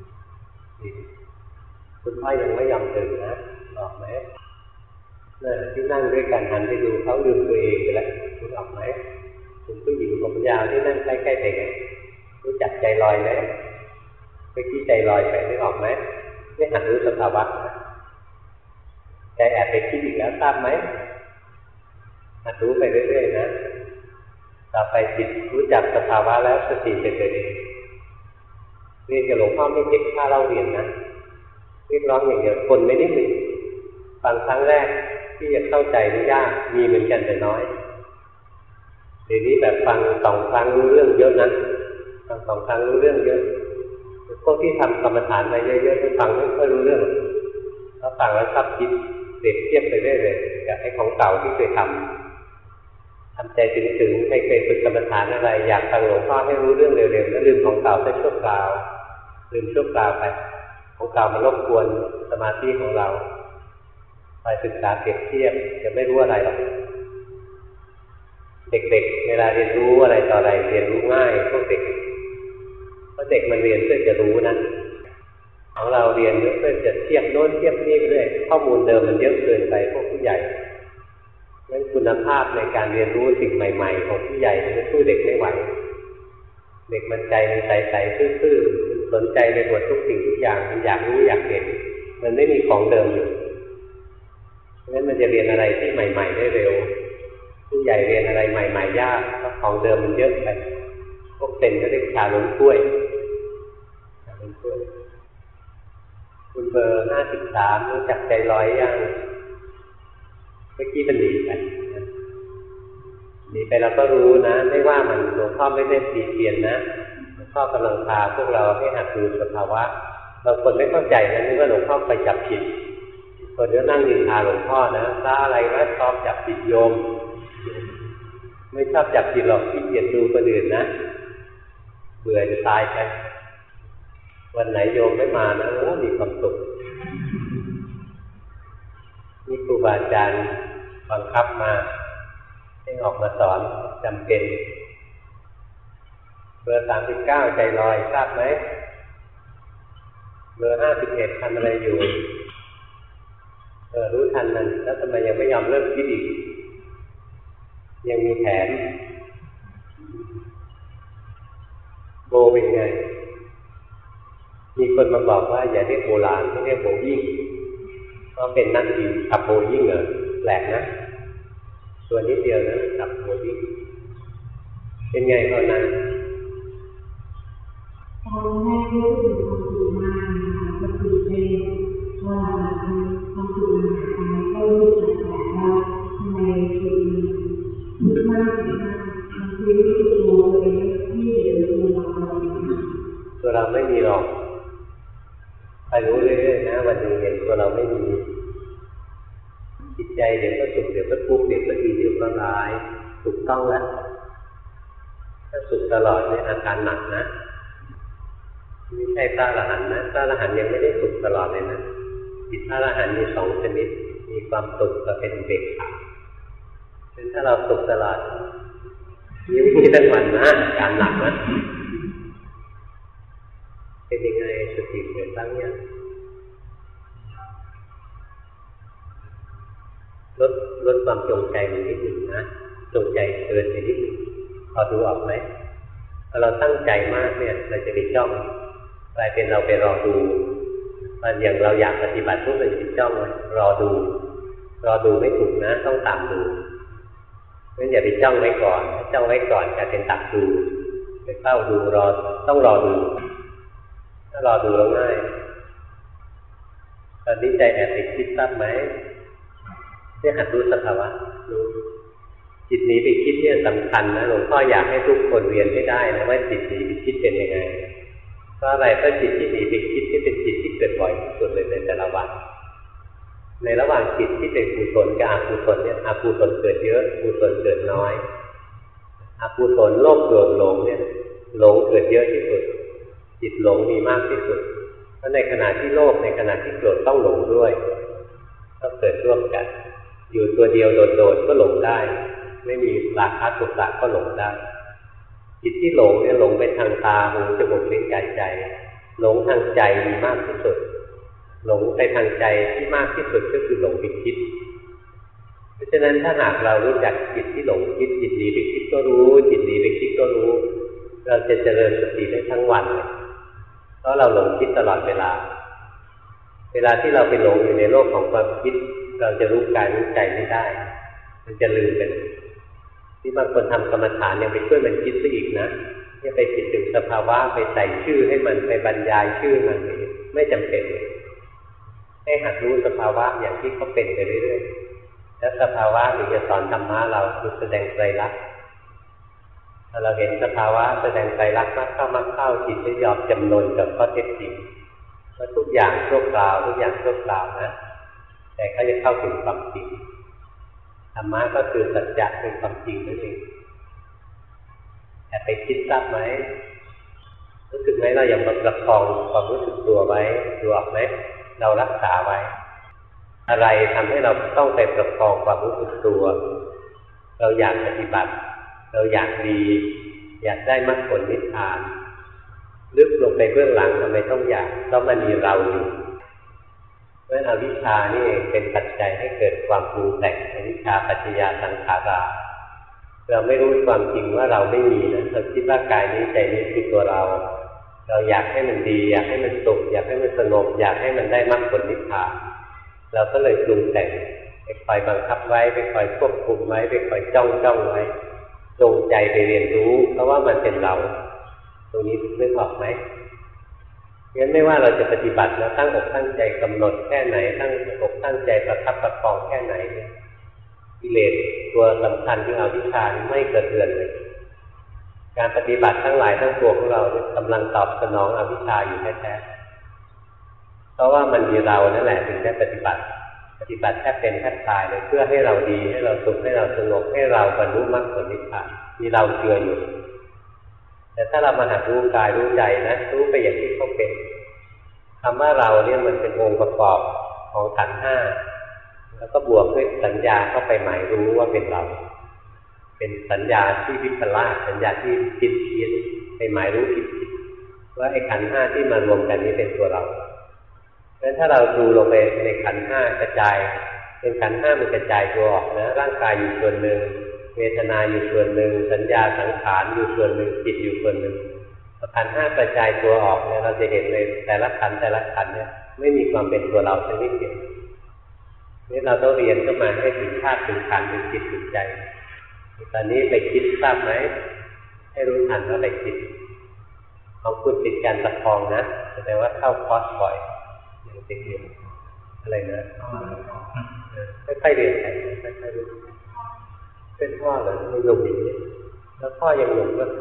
S1: คุณพ่อยังไม่ยอมตื่นนะออกไหมนั่นที่นั่งด้วยกันหันไปดูเขาลืมตัวเองไปแล้วคุณออกไหมคุณผู้หญิงผมยาวที่นั่งใกล้ๆเด็กรู้จักใจลอยไหมเมื่อกี้ใจลอยไปนึกออกไหมไม่หันรู้สภาวะใจแอบไปคิดอีกแล้วทราบไหมหัดรู้ไปเรื่อยๆนะต่อไปจิตรู้จักสภาวะแล้วสติจะเกิดเองเรียนกับหลวงพ่อไม่เก็บค่าเล่าเรียนนะเรียกร้องอย่างเดียวคนไม่ได้หนึ่งฟังครั้งแรกที่จะเข้าใจนี่ยากมีเหมือนกันแต่น้อยเดี๋ยวนี้แบบฟังสองครั้งรู้เรื่องเยอะนะฟังสองครั้งรู้เรื่องเยอะพวกที่ทำกรรมฐานมาเยอะๆที่ฟังไม่ค่อยรู้เรื่องแล้วฟังแล้วชอบคิดเปรียบเทียบไปเรื่อยๆกับไอ้ของเก่าที่เคยทำทำใจถึงๆใครเคยฝึกกรรมฐานอะไรอยากฟังหลวงพ่อให้รู้เรื่องเร็วๆแล้วลืมของเก่าไปชั่วคราวลืมชั่วคราวไปของเก่ามันรบกวนสมาธิของเราไปศึกษาเปรียบเทียบจะไม่รู้อะไรหรอกเด็กๆเวลาเรียนรู้อะไรต่ออะไรเรียนรู้ง่ายพวกเด็กเพราะเด็กมันเรียนเพื่อจะรู้นะของเราเรียนเพื่อจะเทียบโน้นเทียบนี่ไปเรื่อยข้อมูลเดิมมันเยอะเกินไปพวกผู้ใหญ่งั้นคุณภาพในการเรียนรู้สิ่งใหม่ๆของผู้ใหญ่มันสู้เด็กไม่ไหวเด็กมันใจมันใสๆซื่อๆสนใจในหมดทุกสิ่งทุกอย่างมันอยากรู้อยากเห็นมันไม่มีของเดิมอยู่งั้นมันจะเรียนอะไรที่ใหม่ๆได้เร็วผู้ใหญ่เรียนอะไรใหม่ๆยากเพราะของเดิมมันเยอะไปพวกเป็นก็เรียกชาล้มกล้วยชาล้มกล้วยคุณเบอร์ห้าสิบสามรู้จักใจลอยยังเมื่อกี้มันหนีไปหนีไปเราก็รู้นะไม่ว่ามันหลวงพ่อไม่ได้ตีเตียนนะหลวงพ่อกำลังพาพวกเราให้หัดดูสภาวะบางคนไม่เข้าใจนะนึกว่าหลวงพ่อไปจับผิดคนก็นั่งดินทาหลวงพ่อนะซาอะไรวะชอบจับผิดโยมไม่ชอบจับผิดหรอกขี้เกียจดูคนอื่นนะเบื่อจะตายไปวันไหนโยมไม่มานะโอ้มีความสุขนี่ครูบาอาจารย์บังคับมาให้ออกมาสอนจำเป็นเบอร์สามสิบเก้าใจลอยทราบไหมเบอร์ห้าสิบเอ็ดทำอะไรอยู่เออรู้ทันมันแล้วทำไมยังไม่ยอมเลิกคิดอีกยังมีแผนโบเป็นไงมีคนมาบอกว่าอย่าเรียกโบราณต้องเรียกโบยิ่งก็เป็นนักบินขับโบยิ่งเหรอแปลกนะตัวนิดเดียวนะขับโบยิ่งเป็นไงตอนนั้น
S2: ตอนแรกรู้สึกว่าดีมากก็คือเป็นว่าความสุขมันหายไปก็รู้สึกแบบว่าทำไมคือคิดมากถึงมากมันคือรู้สึกตัวเองที่เดี๋ยวตัวเรา
S1: ตัวเราไม่มีหรอกไปรู้เรื่อยๆนะวันหนึ่งเห็นตัวเราไม่มีจิตใจเดี๋ยวก็สุขเดี๋ยวก็ทุกข์เดี๋ยวก็ดีเดี๋ยวก็ร้ายถูกต้องแล้วถ้าสุขตลอดเนี่ยอาการหนักนะไม่ใช่พระอรหันต์นะพระอรหันต์ยังไม่ได้สุขตลอดเลยนะจิตพระอรหันต์มีสองชนิดมีความสุขกับเป็นอุเบกขาฉะนั้นถ้าเราสุขตลอดยิ่งมีทั้งวันนะการหนักนะเป็นยังไงสติเกิดตั้งยังลดลดความจงใจมันนิดหนึ่งนะจงใจเกินไปนิดหนึ่งพอดูออกไหมถ้าเราตั้งใจมากเนี่ยเราจะไปจ้องกลายเป็นเราไปรอดูมันอย่างเราอยากปฏิบัติทุกเป็นจิตจ้องรอดูรอดูไม่ถูกนะต้องตามดูงั้นอย่าไปจ้องไว้ก่อนจ้องไว้ก่อนจะเป็นตักดูไปเฝ้าดูรอต้องรอดูถ้ารอดูแล้วง่ายตอนนี้ใจแอบติดคิดทราบไหมเนี่ยหัดรู้สภาวะรู้จิตหนีไปคิดเนี่ยสำคัญนะหลวงพ่ออยากให้ทุกคนเรียนให้ได้นะว่าจิตหนีไปคิดเป็นยังไงเพราะอะไรเพราะจิตที่หนีไปคิดที่เป็นจิตที่เกิดบ่อยที่สุดเลยในแต่ละวันในระหว่างจิตที่เป็นกุศลกับอกุศลเนี่ยอกุศลเกิดเยอะกุศลเกิดน้อยอกุศลโลภโกรธหลงเนี่ยหลงเกิดเยอะที่สุดจิตหลงมีมากที่สุดเพราะในขณะที่โลภในขณะที่โกรธต้องหลงด้วยต้องเกิดร่วมกันอยู่ตัวเดียวโดดๆก็หลงได้ไม่มีราคะโทสะก็หลงได้จิตที่หลงเนี่ยหลงไปทางตาหูจมูกลิ้นกายใจหลงทางใจมีมากที่สุดหลงไปทางใจที่มากที่สุดก็คือหลงไปคิดเพราะฉะนั้นถ้าหากเรารู้จักจิตที่หลงคิดจิตหนีไปคิดก็รู้จิตหนีไปคิดก็รู้เราจะเจริญสติได้ทั้งวันเพราะเราหลงคิดตลอดเวลาเวลาที่เราไปหลงอยู่ในโลกของความคิดเราจะรู้กายรู้ใจไม่ได้มันจะลืมไปที่บางคนทำกรรมฐานยังไปช่วยมันคิดซะอีกนะเนี่ยไปคิดถึงสภาวะไปใส่ชื่อให้มันไปบรรยายชื่อมันไม่จำเป็นให้หัดรู้สภาวะอย่างที่เขาเป็นไปเรื่อยๆแล้วสภาวะถึงจะสอนธรรมะเราคือแสดงไตรลักษณ์ถ้าเราเห็นสภาวะแสดงไตรลักษณ์มากเข้ามากเข้าจิตจะยอมจำนนกับข้อเท็จจริงว่าทุกอย่างชั่วคราวทุกอย่างชั่วคราวนะแต่เขาจะเข้าถึงความจริงธรรมะก็คือสัจจะเป็นความจริงนั่นเองแต่ไปคิดทราบไหมรู้สึกไหมเรายังประคองความรู้สึกตัวไว้ดูออกไหมเรารักษาไว้อะไรทำให้เราต้องไปประคองความรู้สึกตัวเราอยากปฏิบัติเราอยากดีอยากได้มรรคผลนิพพานลึกลงไปเบื้องหลังทำไมต้องอยากเพราะมันมีเราอยู่เพราะอวิชชานี่เองเป็นปัจจัยให้เกิดความปรุงแต่งอวิชชาปัจจยาสังขาราเราไม่รู้ความจริงว่าเราไม่มีนะเราคิดว่ากายนี้ใจนี้คือตัวเราเราอยากให้มันดีอยากให้มันสุขอยากให้มันสงบอยากให้มันได้มรรคผลนิพพานเราก็เลยปรุงแต่งไปคอยบังคับไว้ไปคอยควบคุมไว้ไปคอยจ้องจ้องไว้จงใจไปเรียนรู้เพราะว่ามันเป็นเราตรงนี้นึกออกไหมงั้นไม่ว่าเราจะปฏิบัติแล้วตั้งอกตั้งใจกำหนดแค่ไหนตั้งอกตั้งใจประคับประคองแค่ไหนเนี่ยกิเลสตัวสำคัญที่อวิชชาไม่กระเทือนเลยการปฏิบัติทั้งหลายทั้งปวงของเราเนี่ยกำลังตอบสนองอวิชชาอยู่แท้ๆเพราะว่ามันมีเรานั่นแหละถึงได้ปฏิบัติปฏิบัติแทบเป็นแทบตายเลยเพื่อให้เราดีให้เราสุขให้เราสงบให้เราบรรลุมรรคผลนิพพานมีเราเชื่ออยู่แต่ถ้าเรามาหัดรู้กายรู้ใจนะรู้ไปอย่างที่เขาเป็นคำว่าเราเนี่ยมันเป็นองค์ประกอบของขันธ์ห้าแล้วก็บวกด้วยสัญญาเข้าไปหมายรู้ว่าเป็นเราเป็นสัญญาที่วิปลาสสัญญาที่ผิดเพี้ยนไปหมายรู้ผิดผิดว่าไอ้ขันธ์ห้าที่มารวมกันนี้เป็นตัวเราเพราะฉะนั้นถ้าเราดูลงไปในขันธ์ห้ากระจายเป็นขันธ์ห้ามันกระจายตัวออกนะร่างกายอยู่ส่วนหนึ่งเวทนาอยู่ส่วนหนึ่งสัญญาสังขารอยู่ส่วนหนึ่งจิตอยู่ส่วนหนึ่งพอขันธ์ห้ากระจายตัวออกเนี่ยเราจะเห็นเลยแต่ละขันธ์แต่ละขันธ์เนี่ยไม่มีความเป็นตัวเราสักนิดเดียวนี่เราต้องเรียนเข้ามาให้ถึงธาตุถึงขันธ์ถึงจิตถึงใจตอนนี้ไปคิดทราบไหมให้รู้ทันว่าไปคิดของคุณติดการประคองนะแสดงว่าเข้าคอร์สบ่อยอย่างติดเรียนอะไรนะค่อยๆเรียนไปค่อยๆรู้เป็นพ่อเหรอไม่หนุ่มอย่างนี้แล้วพ่อยังหนุ่มก็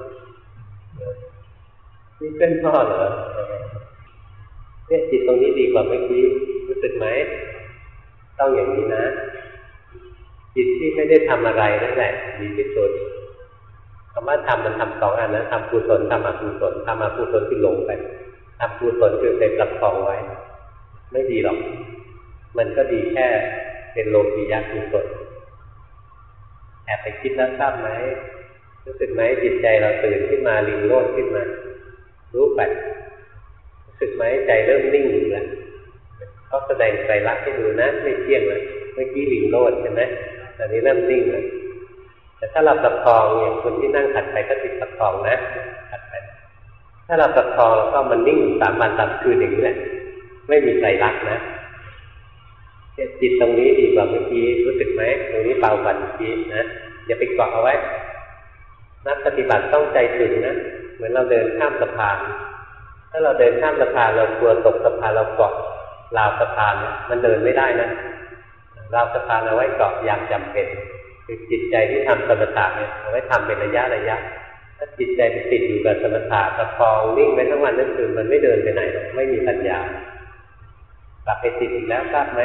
S1: นี่เป็นพ่อเหรอเนี่ยจิตตรงนี้ดีกว่าเมื่อกี้รู้สึกไหมต้องอย่างนี้นะจิตที่ไม่ได้ทำอะไรนั่นแหละดีที่สุดคำว่าทำมันทำสองอันนะทำกุศลทำอกุศลทำอกุศลที่หลงไปทำกุศลคือไปประคองไว้ไม่ดีหรอกมันก็ดีแค่เป็นโลภียกุศลแอบไปคิดแล้วทราบไหมรู้สึกไหมจิตใจเราตื่นขึ้นมาลิงโลดขึ้นมารู้ไปรู้สึกไหมใจเริ่มนิ่งอยู่แล้วเขาแสดงไตรลักษณ์ให้ดูนะไม่เที่ยงเลยเมื่อกี้ลิงโลดใช่ไหมตอนนี้เริ่มนิ่งแล้วแต่ถ้าเราประคองอย่างคนที่นั่งขัดไปก็ติดประคองนะขัดไปถ้ถ้าเราประคองแล้วก็มันนิ่งสามวันสามคืนอย่างนี้แหละไม่มีใครรักนะจิตตรงนี้ดีกว่าเมื่อกี้รู้สึกไหมตรงนี้เบากว่าเมื่อกี้นะอย่าไปเกาะเอาไว้นักปฏิบัติต้องใจถึงนะเหมือนเราเดินข้ามสะพานถ้าเราเดินข้ามสะพานเรากลัวตกสะพานเราเกาะราวสะพานมันเดินไม่ได้นะราวสะพานเอาไว้เกาะอย่างจำเป็นคือจิตใจที่ทำสมถะเนี่ยเอาไว้ทำเป็นระยะระยะถ้าจิตใจไปติดอยู่กับสมถะประคองนิ่งไว้ทั้งวันทั้งคืนมันไม่เดินไปไหนหรอกไม่มีปัญญากลับไปติดอีกแล้วทราบไหม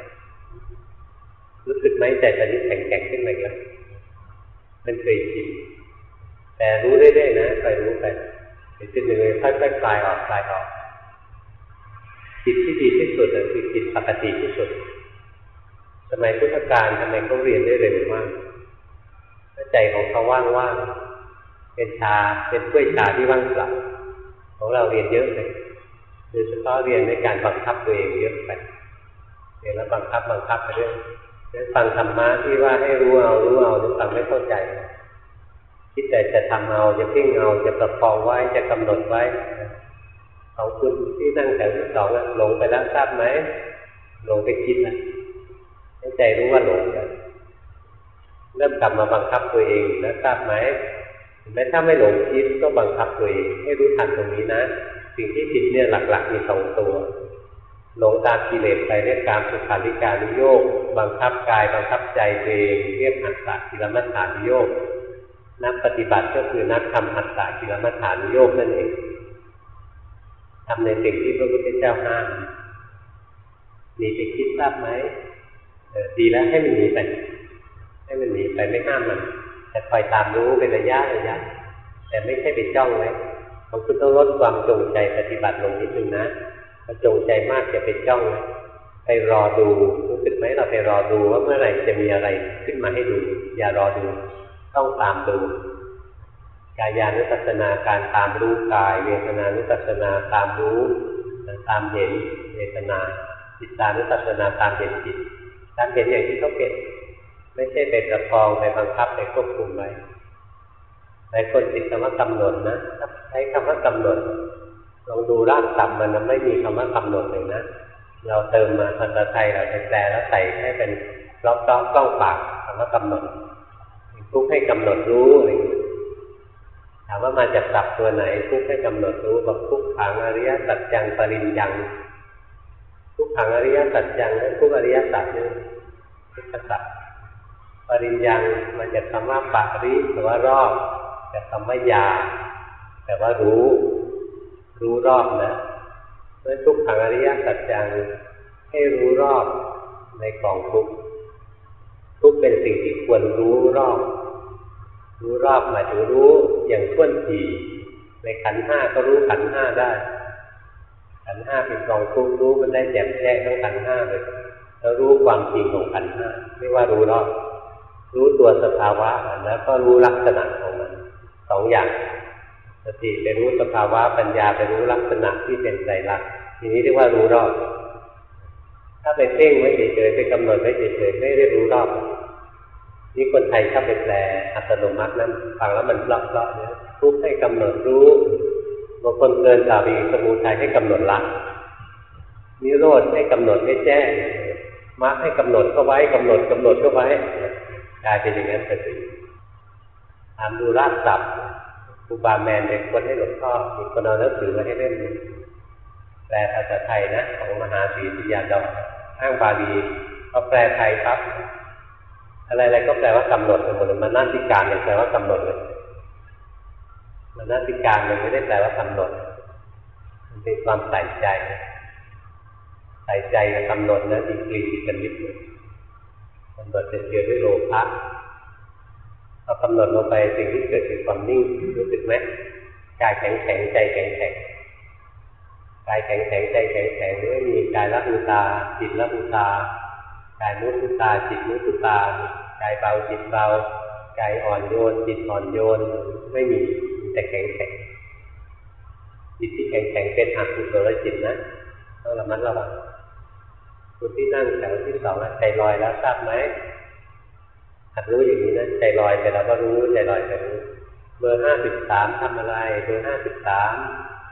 S1: รู้สึกไหมใจตอนนี้แข็งแข็งขึ้นมาอีกแล้วมันเคยชินแต่รู้เรื่อยๆนะคอยรู้ไปเดี๋ยวจุดหนึ่งเลยค่อยๆคลายออกคลายออกจิตที่ดีที่สุดคือจิตปกติที่สุดสมัยพุทธกาลทำไมเขาเรียนได้เร็วมากใจของเขาว่างๆเป็นชาเป็นถ้วยชาที่ว่างเปล่าของเราเรียนเยอะเลยโดยเฉพาะเรียนในการบังคับตัวเองเยอะไปเรียนแล้วบังคับบังคับไปเรื่อยฟังธรรมะที่ว่าให้รู้เอารู้เอาจะฟังไม่เข้าใจคิดแต่จะทำเอาจะเพ่งเอาจะประคองไว้จะกำหนดไว้ของคุณที่นั่งแถวที่สองหลงไปแล้วทราบไหมหลงไปคิดนะให้ใจรู้ว่าหลงนะเริ่มกลับมาบังคับตัวเองแล้วทราบไหมแม้ถ้าไม่หลงคิดก็บังคับตัวเองให้รู้ทันตรงนี้นะสิ่งที่ผิดเนี่ยหลักๆมีสองตัวหลงตามกิเลสไปเรียกการสุขาริการุโยคบังคับกายบังคับใจตัวเองเรียกอัตตกิลมัฏฐานุโยคนักปฏิบัติก็คือนักทำอัตตกิลมัฏฐานุโยคนั่นเองทำในสิ่งที่พระพุทธเจ้าห้ามมีไปคิดทราบไหมเออดีแล้วให้มันหนีไปให้มันหนีไปไม่ห้ามมันแต่คอยตามรู้เป็นระยะระยะแต่ไม่ใช่ไปจ้องไว้เราคือต้องลดความจงใจปฏิบัติลงนิดนึงนะถ้าจงใจมากจะไปจ้องไปรอดูรู้สึกไหมเราไปรอดูว่าเมื่อไหร่จะมีอะไรขึ้นมาให้ดูอย่ารอดูต้องตามดูกายานุปัสสนาการตามรู้กายเวทนานุปัสสนาตามรู้ตามเห็นเวทนาจิตานุปัสสนาตามเห็นจิตตามเห็นอย่างที่เขาเป็นไม่ใช่ไปประคองไปบังคับไปควบคุมไว้หลายคนติดคำว่ากำหนดนะใช้คำว่ากำหนดลองดูรากศัพท์มันไม่มีคำว่ากำหนดเลยนะเราเติมมาภาษาไทยเราแปลแล้วใส่ให้เป็นล็อกล็อกกล้องปากคำว่ากำหนดทุกให้กำหนดรู้อะไรถามว่ามาจากศัพท์ตัวไหนทุกให้กำหนดรู้แบบทุกขังอริยสัจจังปริญญังทุกขังอริยสัจจังทุกอริยสัจนี่ทุกสัจปริญญังมาจากคำว่าปาริแปลว่ารอบจากคำว่ายาแปลว่ารู้รู้รอบนะเพราะทุกขังอริยสัจจังให้รู้รอบในกองทุกข์ทุกเป็นสิ่งที่ควรรู้รอบรู้รอบหมายถึงรู้อย่างท่วนทีในขันธ์ห้าก็รู้ขันธ์ห้าได้ขันธ์ห้าเป็นกองทุกข์รู้มันได้แจ่มแจ้งทั้งขันธ์ห้าเลยแล้วรู้ความจริงของขันธ์ห้าไม่ว่ารู้รอบรู้ตัวสภาวะแล้วก็รู้ลักษณะของมันสองอย่างสติไปรู้สภาวะปัญญาไปรู้ลักษณะที่เป็นไตรลักษณ์ทีนี้เรียกว่ารู้รอบถ้าไปเพ่งไว้เฉยๆไปกำหนดไว้เฉยๆไม่ได้รู้รอบนี่คนไทยชอบไปแปลอัตโนมัตินั้นฟังแล้วมันเลาะๆเนี่ยทุกให้กำหนดรู้บางคนเกินสาวีสมุทัยให้กำหนดละนิโรธให้กำหนดให้แจ้งมรรคให้กำหนดเข้าไว้กำหนดกำหนดเข้าไว้กลายเป็นอย่างนั้นไปสิถามดูรากศัพท์ครูบาแมนเป็นคนให้หลวงพ่อมีคนเอาหนังสือมาให้เล่มนึงแปลภาษาไทยนะของมหาศรีปิยาดอกอ้างบาลีก็แปลไทยครับอะไรๆก็แปลว่ากำหนดหมดเลยมานาติการเนี่ยแปลว่ากำหนดเลยมานาติการมันไม่ได้แปลว่ากำหนดมันเป็นความใส่ใจใส่ใจกับกำหนดนะดีกรีติดกันนิดนึงกำหนดจะเกี่ยวด้วยโลภะพอกำหนดลงไปสิ่งที่เกิดคือความนิ่งรู้สึกไหมกายแข็งแข็งใจแข็งแข็งกายแข็งแข็งใจแข็งแข็งไม่มีกายละอุตาจิตละอุตากายมุทุตาจิตมุทุตากายเบาจิตเบากายอ่อนโยนจิตอ่อนโยนไม่มีแต่แข็งแข็งจิตที่แข็งแข็งเป็นอกุศลจิตนะต้องระมัดระวังคุณที่นั่งแถวที่สองใจลอยแล้วทราบไหมหัดรู้อย่างนี้นะใจลอยไปเราก็รู้ใจลอยไปรู้เบอร์ห้าสิบสามทำอะไรเบอร์ห้าสิบสาม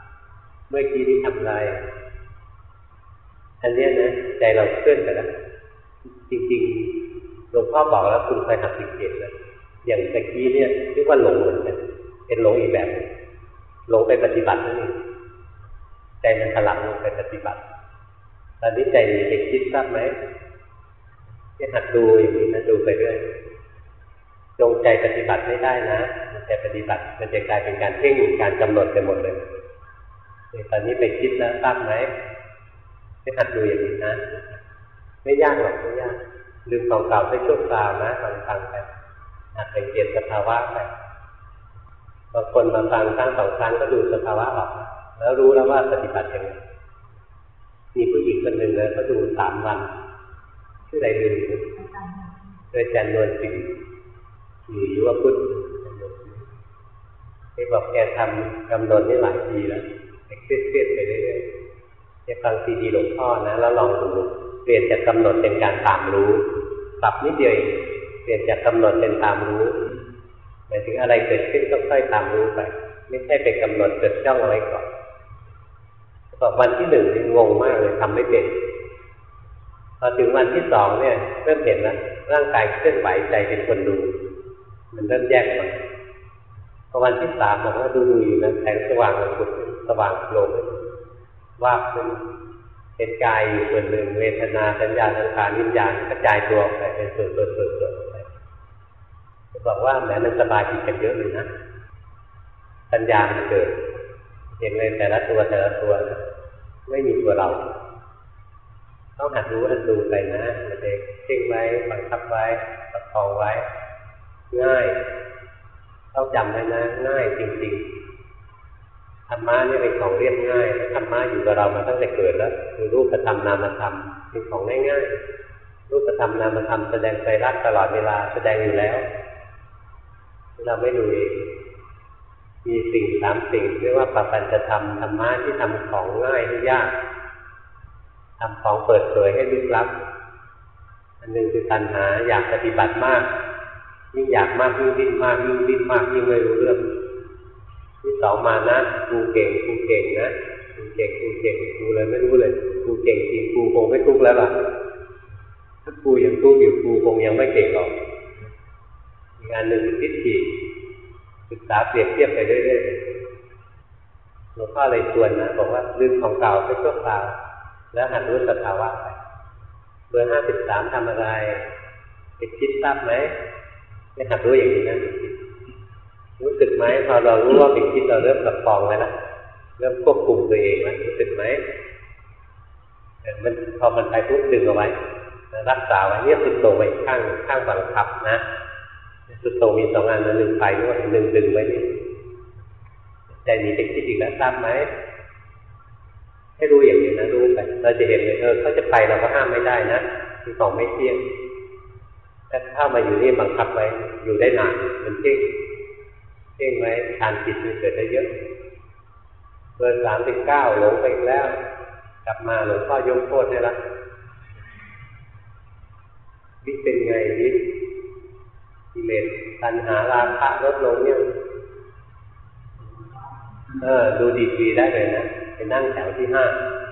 S1: เมื่อกี้นี้ทำอะไรอันนี้นะใจเราเคลื่อนไปแล้วจริงๆหลวงพ่อบอกแล้วคุณเคยหัดสังเกตนะอย่างตะกี้เนี่ยเรียกว่าหลงเหมือนกันเป็นหลงอีกแบบหลงไปปฏิบัตินั่นเองใจมันถลำลงไปปฏิบัติตอนนี้ใจมีไปคิดทราบไหมที่หัดดูอย่างนี้นะดูไปเรื่อยจงใจปฏิบัติไม่ได้นะใจปฏิบัติมันจะกลายเป็นการเพ่งการกำหนดไปหมดเลยตอนนี้ไปคิดแล้วทราบไหมที่หัดดูอย่างนี้นะไม่ยากหรอกไม่ยากลืมของเก่าไปชั่วคราวนะฟังฟังไปหัดสังเกตสภาวะไปบางคนมาฟังครั้งสองครั้งก็ดูสภาวะออกแล้วรู้แล้วว่าปฏิบัติยังไงมีผู้หญิงคนหนึ่งนะเขาดูสามวันชื่ออะไรลืมโดยจันนวลสิงห์อยู่ยุวพุทธที่บอกแกทำกำหนดนี่หลายปีแล้วเครียดๆไปเรื่อยๆจะฟังซีดีหลวงพ่อนะแล้วลองดูเปลี่ยนจากกำหนดเป็นการตามรู้ปรับนิดเดียวเปลี่ยนจากกำหนดเป็นตามรู้หมายถึงอะไรเกิดขึ้นก็ค่อยตามรู้ไปไม่ใช่ไปกำหนดจดจ้องเอาไว้ก่อนพอวันที่หนึ่งนี่งงมากเลยทำไม่เป็นพอถึงวันที่สองเนี่ยเริ่มเห็นแล้วร่างกายเคลื่อนไหวใจเป็นคนดูมันเริ่มแยกออกพอวันที่สามบอกว่าดูดูอยู่นะแสงสว่างมันสุดสว่างโลงว่าเป็นเป็นกายอยู่ส่วนหนึ่งเวทนาสัญญาสังขารวิญญาณกระจายตัวออกไปเป็นส่วนส่วนส่วนส่วนไปจะบอกว่าแม้มันสบายผิดกันเยอะเลยนะปัญญามันเกิดเห็นเลยแต่ละตัวแต่ละตัวนะไม่มีตัวเราต้องหัดรู้หัดดูไปนะเด็กเพ่งไว้บังคับไว้ประคองไว้ง่ายต้องจำไว้นะง่ายจริงๆธรรมะนี่เป็นของเรียบง่ายธรรมะอยู่กับเรามาตั้งแต่เกิดแล้วคือรูปธรรมนามธรรมเป็นของง่ายๆรูปธรรมนามธรรมแสดงไตรลักษณ์ตลอดเวลาแสดงอยู่แล้วเราไม่ดูเองมีสิ่งสามสิ่งเรียกว่าปปัญจธรรมธรรมะที่ทำของง่ายให้ยากทำของเปิดเผยให้ลึกลับอันหนึ่งคือตัณหาอยากปฏิบัติมากยิ่งอยากมากยิ่งดิ้นมากยิ่งดิ้นมากยิ่งไม่รู้เรื่องที่สองมานะกูเก่งกูเก่งนะกูเก่งกูเก่งกูเลยไม่รู้เลยกูเก่งจริงกูคงไม่ทุกข์แล้วล่ะถ้ากูยังทุกข์อยู่กูคงยังไม่เก่งหรอกอีกอันหนึ่งคือทิฏฐิศึกษาเปรียบเทียบไปเรื่อยๆหลวงพ่อเลยชวนนะบอกว่าลืมของเก่าไปชั่วคราวแล้วหัดรู้สภาวะไปเบอร์ห้าสิบสามทำอะไรไปคิดทราบไหมไม่หัดรู้อย่างนี้นะรู้สึกไหมพอเรารู้ว่าเป็นคิดเราเริ่มประคองไว้แล้วเริ่มควบคุมตัวเองแล้วรู้สึกไหมมันพอมันไปปุ๊บดึงเอาไว้รักษาไว้เนี่ยสุดโต่งไว้ข้างข้างบังคับนะสุดโต่งมีสองอันนะหนึ่งไปด้วยหนึ่งดึงไว้นี่ใจหนีไปคิดอีกแล้วทราบไหมให้รู้อย่างนี้นะรู้ไปเราจะเห็นเลยเออเขาจะไปเราก็ห้ามไม่ได้นะคือของไม่เที่ยงแต่ถ้ามาอยู่นี่บังคับไว้อยู่ได้นานมันเที่ยงเที่ยงไว้ทานจิตมันเกิดได้เยอะเบอร์สามสิบเก้าหลงไปแล้วกลับมาหลวงพ่อยกโทษให้ละวิเป็นไงวิกิเลสตัณหาราคะลดลงเนี่ยเออดูดีๆได้เลยนะไปนั่งแถวที่ห้า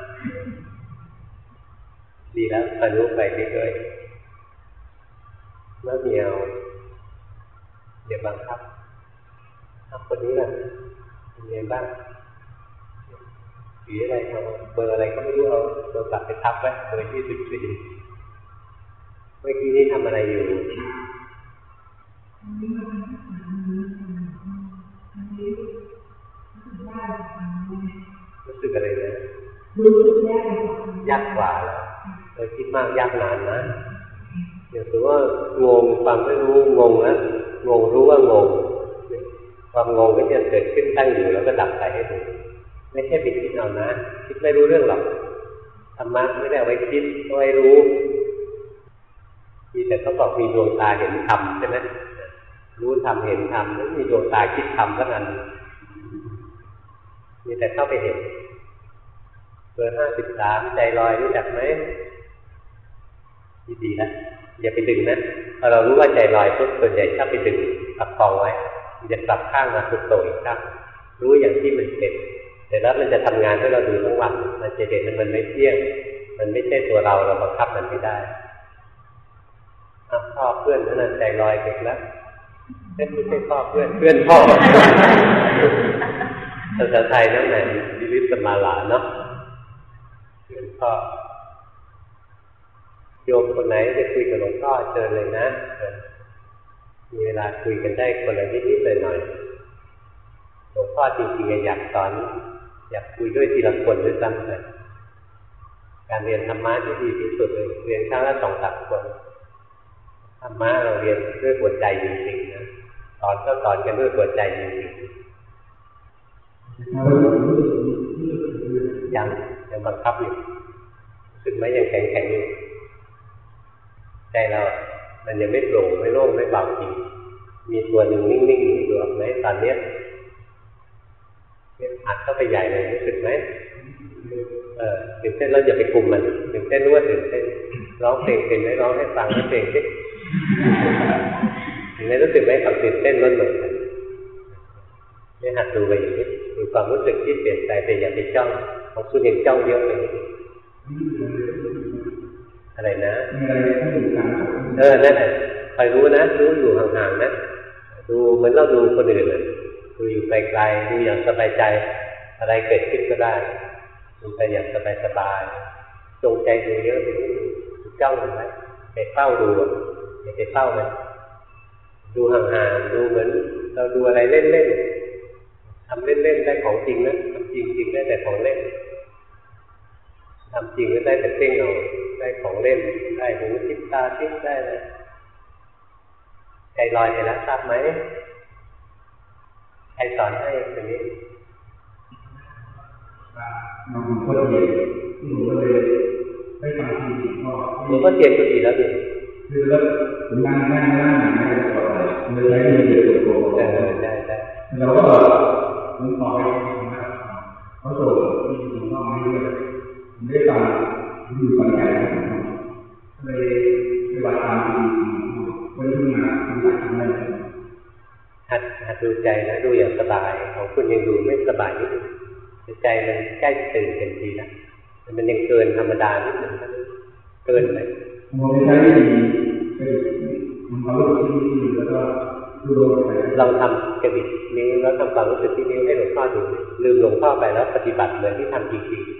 S1: ดีแล้วคอยรู้ไปเรื่อยๆแล้วเดียวเดี๋ยวบังคับทำคนนี้แหละเป็นไงบ้างสีอะไรเอาเบอร์อะไรก็ไม่รู้เอาเบอร์กลับไปทับไว้เบอร์ยี่สิบสี่เมื่อกี้นี้ทำอะไรอยู่รู้สึกอะไรนะยากกว่าแล้วเคยคิดมากยากนานนะอย่างถือว่างงฟังไม่รู้งงนะงงรู้ว่างงความงงก็จะเกิดขึ้นตั้งอยู่แล้วก็ดับไปให้ดูไม่ใช่ไปคิดเอานะคิดไม่รู้เรื่องหรอกธรรมะไม่ได้เอาไว้คิดเอาไว้รู้มีแต่เขาบอกมีดวงตาเห็นธรรมใช่ไหมรู้ธรรมเห็นธรรมแล้วมีดวงตาคิดธรรมสักอันมีแต่เข้าไปเห็นเบอร์ห้าสิบสามใจลอยรู้จักไหมดีๆนะอย่าไปดึงนะพอเรารู้ว่าใจลอยปุ๊บส่วนใหญ่ชอบไปดึงประคองไว้มันจะกลับข้างมาสุดโต่งอีกครั้งรู้อย่างที่มันเป็นแต่แล้วมันจะทำงานให้เราดูทั้งวันมันจะเห็นมันไม่เที่ยงมันไม่ใช่ตัวเราเราบังคับมันไม่ได้พ่อเพื่อนนั่นใจลอยเก่งแล้วไม่ใช่พ่อเพื่อนเพื่อนพ่อภาษาไทยนั่นแหละวิริสมาลาเนาะเพื่อนพ่อโยมคนไหนจะคุยกับหลวงพ่อเชิญเลยนะมีเวลาคุยกันได้คนละนิดๆหน่อยๆหลวงพ่อจริงๆอยากสอนอยากคุยด้วยทีละคนด้วยซ้ำเลยการเรียนธรรมะที่ดีที่สุดเลยเรียนครั้งละสองสามคนธรรมะเราเรียนด้วยหัวใจจริงๆนะสอนก็สอนกันด้วยหัวใจจริงๆยังยังบังคับอยู่รู้สึกไหมยังแข็งแข็งอยู่ใจเรามันยังไม่โปร่งไม่โล่งไม่เบาจริงมีตัวหนึ่งนิ่งๆอยู่แบบไหมตอนเนี้ยอัดเข้าไปใหญ่เลยรู้สึกไหมเออตื่นเต้นแล้วอย่าไปคุมมันตื่นเต้นรู้ว่าตื่นเต้นร้องเพลงเป็นไหมร้องให้ฟังให้เพลงสิถึงได้รู้สึกไหมความตื่นเต้นลดลงนี่หัดดูไปอย่างนี้ดูความรู้สึกที่เปลี่ยนไปแต่อย่าไปจ้องของคุณยังจ้องเยอะเลยอะไรนะเออนั่นแหละคอยรู้นะรู้อยู่ห่างๆนะดูเหมือนเราดูคนอื่นเลยดูอยู่ไกลๆดูอย่างสบายใจอะไรเกิดขึ้นก็ได้ดูไปอย่างสบายๆจงใจดูเยอะไปจ้องมันไว้ไปเฝ้าดูไปเฝ้ามันดูห่างๆดูเหมือนเราดูอะไรเล่นๆทำเล่นๆได้ของจริงนะทำจริงๆได้แต่ของเล่นทำจริงก็ได้แต่เพ่งเอาได้ของเล่นได้หูทิพตาทิพได้เลยใจลอยไปแล้วทราบไหมใครสอนให้ตรงนี้
S3: หลวงพ่อเทียนที่ผมก็เลยได้ฟังทีพ่อ
S1: หลวงพ่อเทียนก็ดีแล้วดิ
S3: คือแล้วผมนั่งนั่งนั่งนั่งก่อนเลยใช้มือเดียวกดโกง
S1: ได้ได้
S3: แล้วก็ผมขอไปทำนะเขาส่งที่หลวงพ่อมาให้ด้วยผมได้ฟังอยู่ฝันใจเลยปฏิบัติตามที่วันที่มาทำหลักทำอะไร
S1: หัดหัดดูใจนะดูอย่างสบายของคุณยังดูไม่สบายนิดนึงใจมันใกล้ตื่นเต็มทีแล้วมันยังเกินธรรมดานิดนึงเกินไป
S3: ผมใช้วิธีมันความรู้สึกที่ดีแล้วก็ดูลงไป
S1: เราทำกระดิกนิ้วแล้วทำความรู้สึกที่นิ้วให้หลวงพ่อดูลืมหลวงพ่อไปแล้วปฏิบัติเหมือนที่ทำจริงๆ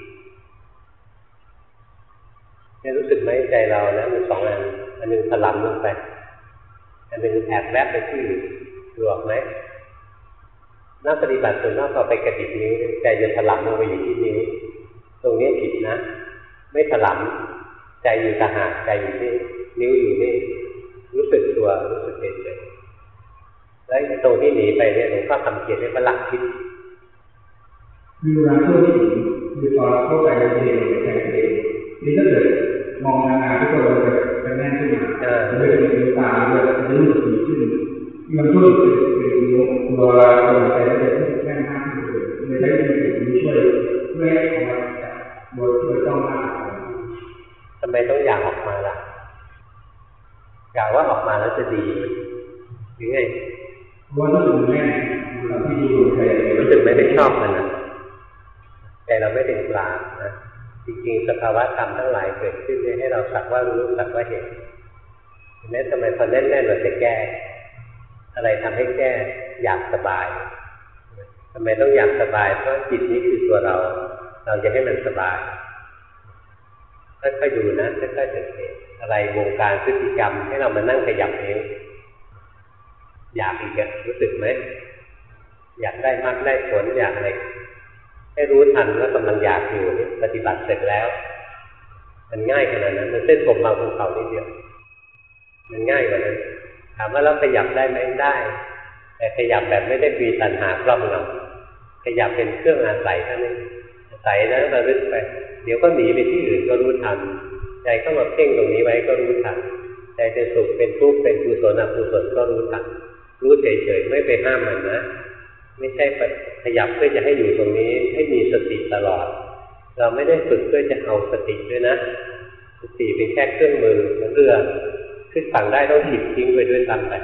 S1: เนี่ยรู้สึกไหมใจเรานะมีสองอันอันหนึ่งถลำลงไปอันหนึ่งแอบแวบไปที่ดูออกไหมนักปฏิบัติส่วนมากพอไปกระดิกนิ้วใจจะถลำลงไปอยู่ที่นิ้วตรงนี้ผิดนะไม่ถลำใจอยู่ต่างหากใจอยู่นี่นิ้วอยู่นี่รู้สึกตัวรู้สึกเฉยๆแล้วตรงที่หนีไปเนี่ยหลวงพ่อทำเกียรติให้ประหลักคิด
S3: มีเวลาช่วงที่คือตอนเข้าไปในเองแข่งเองนี่ถ้าเกิดมองนานๆทุกคนเราจะจะแน่นขึ้นมาจะไม่เป็นนิ้วตาด้วยจะรู้สึกดีขึ้นมันช่วยเป็นนิ้วตัวตัวใจเราจะแน่นมากขึ้นเลยเลยใช้เป็นนิ้วช่วยเพื่อให้ออกมาจากบทช่วยต้องมาก
S1: ทำไมต้องอยากออกมาล่ะอยากว่าออกมาแล้วจะดีหรือไง
S3: เพราะว่ารู้สึกแน่นที่ดูใจ
S1: รู้สึกไม่ได้ชอบมันนะใจเราไม่เป็นกลางนะจริงๆสภาวะธรรมทั้งหลายเกิดขึ้นให้เราสักว่ารู้สักว่าเห็นเห็นไหมทำไมพอแน่นๆเราจะแก้อะไรทำให้แก้อยากสบายทำไมต้องอยากสบายเพราะจิตนี้คือตัวเราเราจะให้มันสบายค่อยๆดูนะค่อยๆสังเกตอะไรวงการพฤติกรรมให้เรามานั่งขยับเองอยากอีกอะรู้สึกไหมอยากได้มากได้ผลอยากอะไรให้รู้ทันว่ากำลังอยากอยู่นี่ปฏิบัติเสร็จแล้วมันง่ายขนาดนั้นมันเส้นผมบางภูเขานิดเดียวมันง่ายกว่านั้นถามว่าเราขยับได้ไหมได้แต่ขยับแบบไม่ได้มีตัณหาครอบงำขยับเป็นเครื่องอาศัยเท่านั้นอาศัยนะระลึกไปเดี๋ยวก็หนีไปที่อื่นก็รู้ทันใจเข้ามาเพ่งตรงนี้ไว้ก็รู้ทันใจเป็นสุขเป็นทุกข์เป็นกุศลอกุศลก็รู้ทันรู้เฉยๆไม่ไปห้ามมันนะไม่ใช่ขยับเพื่อจะให้อยู่ตรงนี้ให้มีสติตลอดเราไม่ได้ฝึกเพื่อจะเอาสติด้วยนะสติเป็นแค่เครื่องมือเหมือนเรือขึ้นฝั่งได้ต้องหยิบทิ้งไปด้วยซ้ำไป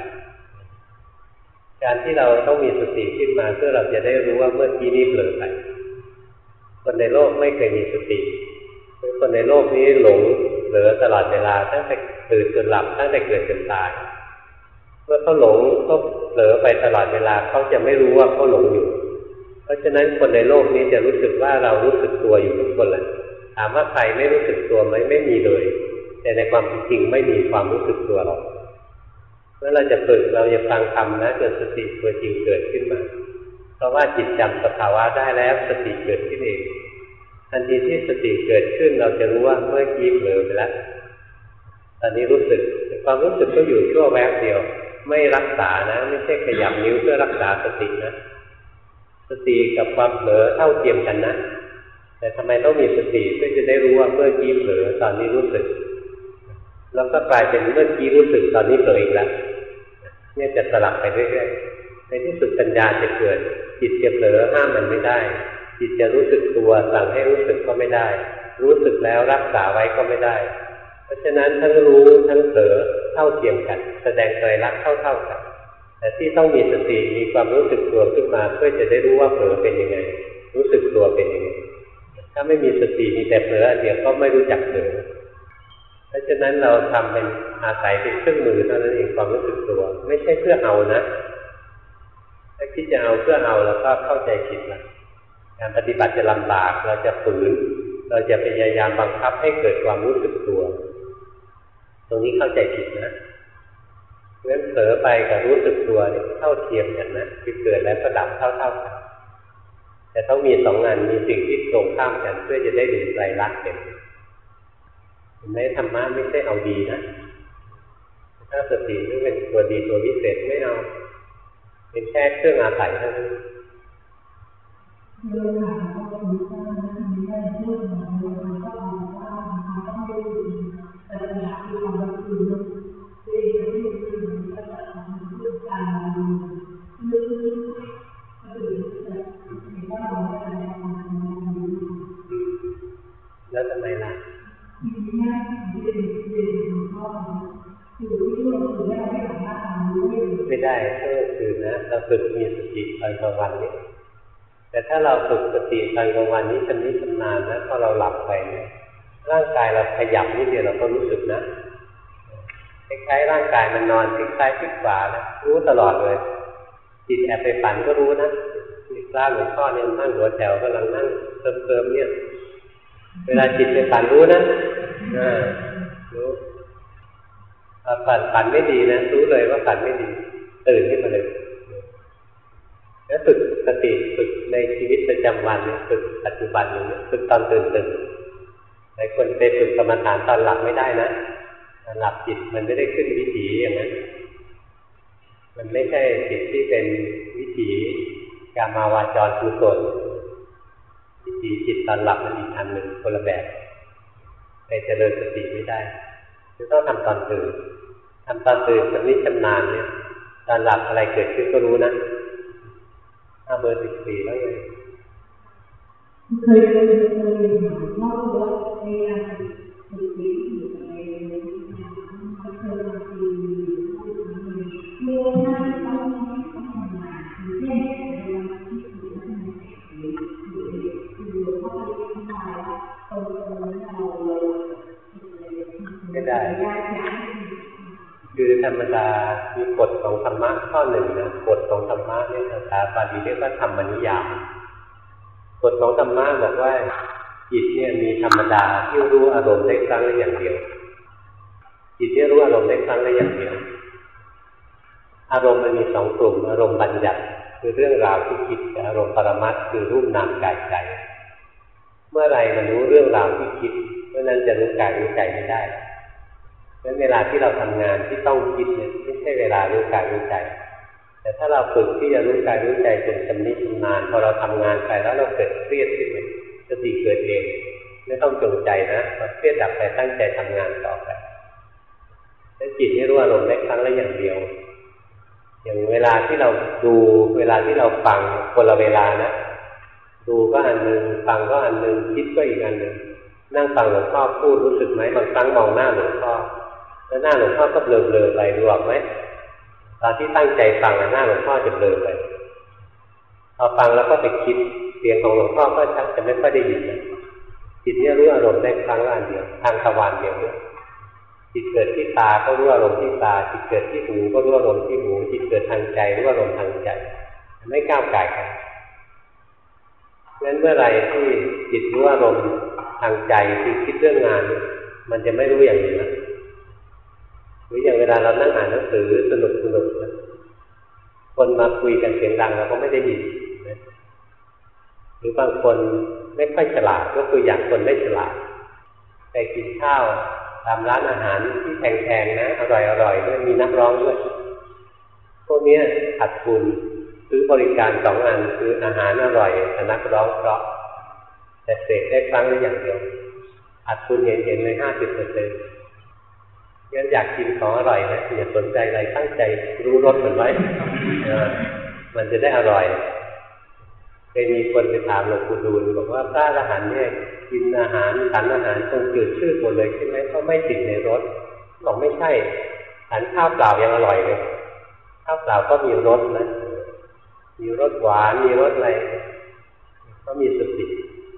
S1: การที่เราต้องมีสติขึ้นมาเพื่อเราจะได้รู้ว่าเมื่อกี้นี้เผลอไปคนในโลกไม่เคยมีสติคนในโลกนี้หลงเหลือตลอดเวลาตั้งแต่ตื่นจนหลับตั้งแต่เกิดจนตายเมื่อเขาหลงก็เผลอไปตลอดเวลาเขาจะไม่รู้ว่าเขาหลงอยู่เพราะฉะนั้นคนในโลกนี้จะรู้สึกว่าเรารู้สึกตัวอยู่ทุกคนแหละถามว่าใครไม่รู้สึกตัวไหมไม่มีเลยแต่ในความจริงไม่มีความรู้สึกตัวหรอกเมื่อเราจะฝึกเราจะฟังธรรมนะจนสติตัวจริงเกิดขึ้นมาเพราะว่าจิตจำสภาวะได้แล้วสติเกิดขึ้นเองทันทีที่สติเกิดขึ้นเราจะรู้ว่าเมื่อกี้เผลอไปแล้วตอนนี้รู้สึกความรู้สึกก็อยู่ชั่วแวบเดียวไม่รักษานะไม่ใช่ขยับนิ้วเพื่อรักษาสตินะสติกับความเผลอเท่าเทียมกันนะแต่ทำไมต้องมีสติเพื่อจะได้รู้ว่าเมื่อกี้เผลอตอนนี้รู้สึกแล้วก็กลายเป็นเมื่อกี้รู้สึกตอนนี้เผลออีกแล้วเนี่ยจะสลับไปเรื่อยๆในที่สุดปัญญาจะเกิดจิตจะเผลอห้ามมันไม่ได้จิตจะรู้สึกตัวสั่งให้รู้สึกก็ไม่ได้รู้สึกแล้วรักษาไว้ก็ไม่ได้เพราะฉะนั้นทั้งรู้ทั้งเผลอเท่าเทียมกันแสดงไตรลักษณ์เท่าๆกันแต่ที่ต้องมีสติมีความรู้สึกตัวขึ้นมาเพื่อจะได้รู้ว่าเผลอเป็นยังไงรู้สึกตัวเป็นยังไงถ้าไม่มีสติมีแต่เผลออันเดียวก็ไม่รู้จักเผลอเพราะฉะนั้นเราทำเป็นอาศัยเป็นเครื่องมือเท่านั้นเองความรู้สึกตัวไม่ใช่เพื่อเอานะถ้าคิดจะเอาเพื่อเอาแล้วก็เข้าใจผิดละการปฏิบัติจะลำบากเราจะฝืนเราจะพยายามบังคับให้เกิดความรู้สึกตัวตรงนี้เข้าใจผิดนะเพราะฉะนั้นเผลอไปกับรู้สึกตัวเนี่ยเท่าเทียมกันนะคือเกิดแล้วก็ดับเท่าๆกันแต่ต้องมีสองงานมีสิ่งที่ตรงข้ามกันเพื่อจะได้ดูไตรลักษณ์เห็นเห็นไหมธรรมะไม่ใช่เอาดีนะถ้าสตินี่เป็นตัวดีตัววิเศษไม่เอาเป็นแค่เครื่องอาศัยเท่านั้น
S2: เรื่องหาก็คือว่าไม่ได้เรื่องของเราก็เอาว่าต้องได้ดูแต่อยากที่ความรู้สึกตัวเองที่คือก็จะทำเรื่องการดูนึกก็คือจะเห็นว่าเราได้อะไรมาทำดู
S1: แล้วทำไมล่ะ
S2: ทีนี้ที่เป็นเรื่องก็อยู่ที่เราถึงได้ไม่สามารถทำได้
S1: ไม่ได้ก็คือนะเราฝึกมีสติตอนกลางวันนี้แต่ถ้าเราฝึกสติตอนกลางวันนี้ชำนิชำนาญนะพอเราหลับไปเนี่ยร่างกายเราขยับนิดเดียวเราก็รู้สึกนะคล้ายๆร่างกายมันนอนพลิกซ้ายพลิกขวานะรู้ตลอดเลยจิตแอบไปฝันก็รู้นะมีพระหลวงพ่อเนี่ยนั่งหัวแถวกำลังนั่งเติมๆเนี่ยเวลาจิตไปฝันรู้นะอ่ารู้ฝันฝันไม่ดีนะรู้เลยว่าฝันไม่ดีตื่นขึ้นมาเลยแล้วฝึกสติฝึกในชีวิตประจำวันเนี่ยฝึกปัจจุบันอย่างนี้ฝึกตอนตื่นตื่นหลายคนไปฝึกกรรมฐานตอนหลับไม่ได้นะตอนหลับจิตมันไม่ได้ขึ้นวิถีอย่างนั้นมันไม่ใช่จิตที่เป็นวิถีกามาวาจรกุศลวิถีจิตตอนหลับมันอีกอันหนึ่งคนละแบบไปเจริญสติไม่ได้จะต้องทำตอนตื่นทำตอนตื่นชำนิชำนาญเนี่ยตอนหลับอะไรเกิดขึ้นก็รู้นะถ้าเบอร์สิบสี่แล้วเลย
S2: เคยเคยเคยถามว่าว่าในการฝึกวิธีอะไรเนี่ยมันเคยมาทีเมื่อท่านต้องต้องทำงานเช่นในวันที่ฝึกทำงานหรือหรือหรือว่าไปทำงานตรงตรงนั้นเรา
S1: ไม่ได้คือธรรมดามีกฎของธรรมะข้อหนึ่งนะกฎของธรรมะเนี่ยภาษาบาลีเรียกว่าธรรมนิยามกฎของธรรมะบอกว่าจิตเนี่ยมีธรรมดาที่รู้อารมณ์ได้ครั้งละอย่างเดียวจิตที่รู้อารมณ์ได้ครั้งละอย่างเดียวอารมณ์มันมีสองกลุ่มอารมณ์บัญญัติคือเรื่องราวที่คิดกับอารมณ์ปรมัตถ์คือรูปนามกายใจเมื่อไรมันรู้เรื่องราวที่คิดเมื่อนั้นจะรู้กายรู้ใจไม่ได้เพราะเวลาที่เราทำงานที่ต้องคิดเนี่ยไม่ใช่เวลารู้กายรู้ใจแต่ถ้าเราฝึกที่จะรู้กายรู้ใจจนชำนิชำนาญพอเราทำงานไปแล้วเราเกิดเครียดขึ้นมาสติเกิดเองไม่ต้องจงใจนะพอเครียดดับไปตั้งใจทำงานต่อไปแล้วจิตให้รู้อารมณ์ได้ครั้งละอย่างเดียวอย่างเวลาที่เราดูเวลาที่เราฟังคนละเวลานะดูก็อันนึงฟังก็อันนึงคิดก็อีกอันนึงนั่งฟังหลวงพ่อพูดรู้สึกไหมบางครั้งมองหน้าหลวงพ่อแล้วหน้าหลวงพ่อก็เบลอๆไปรู้ออกไหมตอนที่ตั้งใจฟังหน้าหลวงพ่อจะเบลอไปพอฟังแล้วก็ไปคิดเสียงของหลวงพ่อก็ชักจะไม่ค่อยได้ยินนะจิตเนี่ยรู้อารมณ์ได้ครั้งละอันเดียวทางทวารเดียวเนี่ยจิตเกิดที่ตาก็รู้อารมณ์ที่ตาจิตเกิดที่หูก็รู้อารมณ์ที่หูจิตเกิดทางใจรู้อารมณ์ทางใจไม่ก้าวไก่กันงั้นเมื่อไรที่จิตรู้อารมณ์ทางใจคือคิดเรื่องงานมันจะไม่รู้อย่างนี้นะหรืออย่างเวลาเรานั่งอ่านหนังสือสนุกสนุกคนมาคุยกันเสียงดังเราก็ไม่ได้ยินหรือบางคนไม่ค่อยฉลาดก็คืออย่างคนไม่ฉลาดไปกินข้าวตามร้านอาหารที่แพงๆนะอร่อยๆด้วยมีนักร้องด้วยพวกนี้ขาดทุนซื้อบริการสองอันคืออาหารอร่อยแต่นักร้องเพราะแต่เสกได้ครั้งละอย่างเดียวขาดทุนเห็นๆเลยห้าสิบเปอร์เซ็นต์งั้นอยากกินของอร่อยนะอย่าสนใจอะไรตั้งใจรู้รสมันไว้มันจะได้อร่อยเคยมีคนไปถามหลวงปู่ดูลบอกว่าพระอรหันต์เนี่ยกินอาหารทานอาหารคงจืดชืดหมดเลยใช่ไหมเพราะไม่ติดในรสบอกไม่ใช่ทานข้าวเปล่ายังอร่อยเลยข้าวเปล่าก็มีรสนะมีรสหวานมีรสอะไรก็มีสติ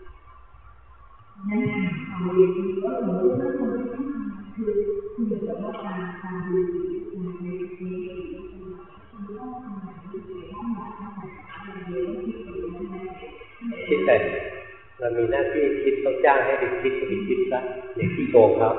S2: นั่นเอาเรียนรู้ว่าสมมติว่าคนที่คือคือเหมือนกับว่าการการดูในในในคือว่าทำงานที่เกี่ยวข้องกับการเรียนรู้ที่เป็นยังไง
S1: คิดแต่เรามีหน้าที่คิดต้องจ้างให้ไปคิดก็ไปคิดซะอย่างที่โกงเขา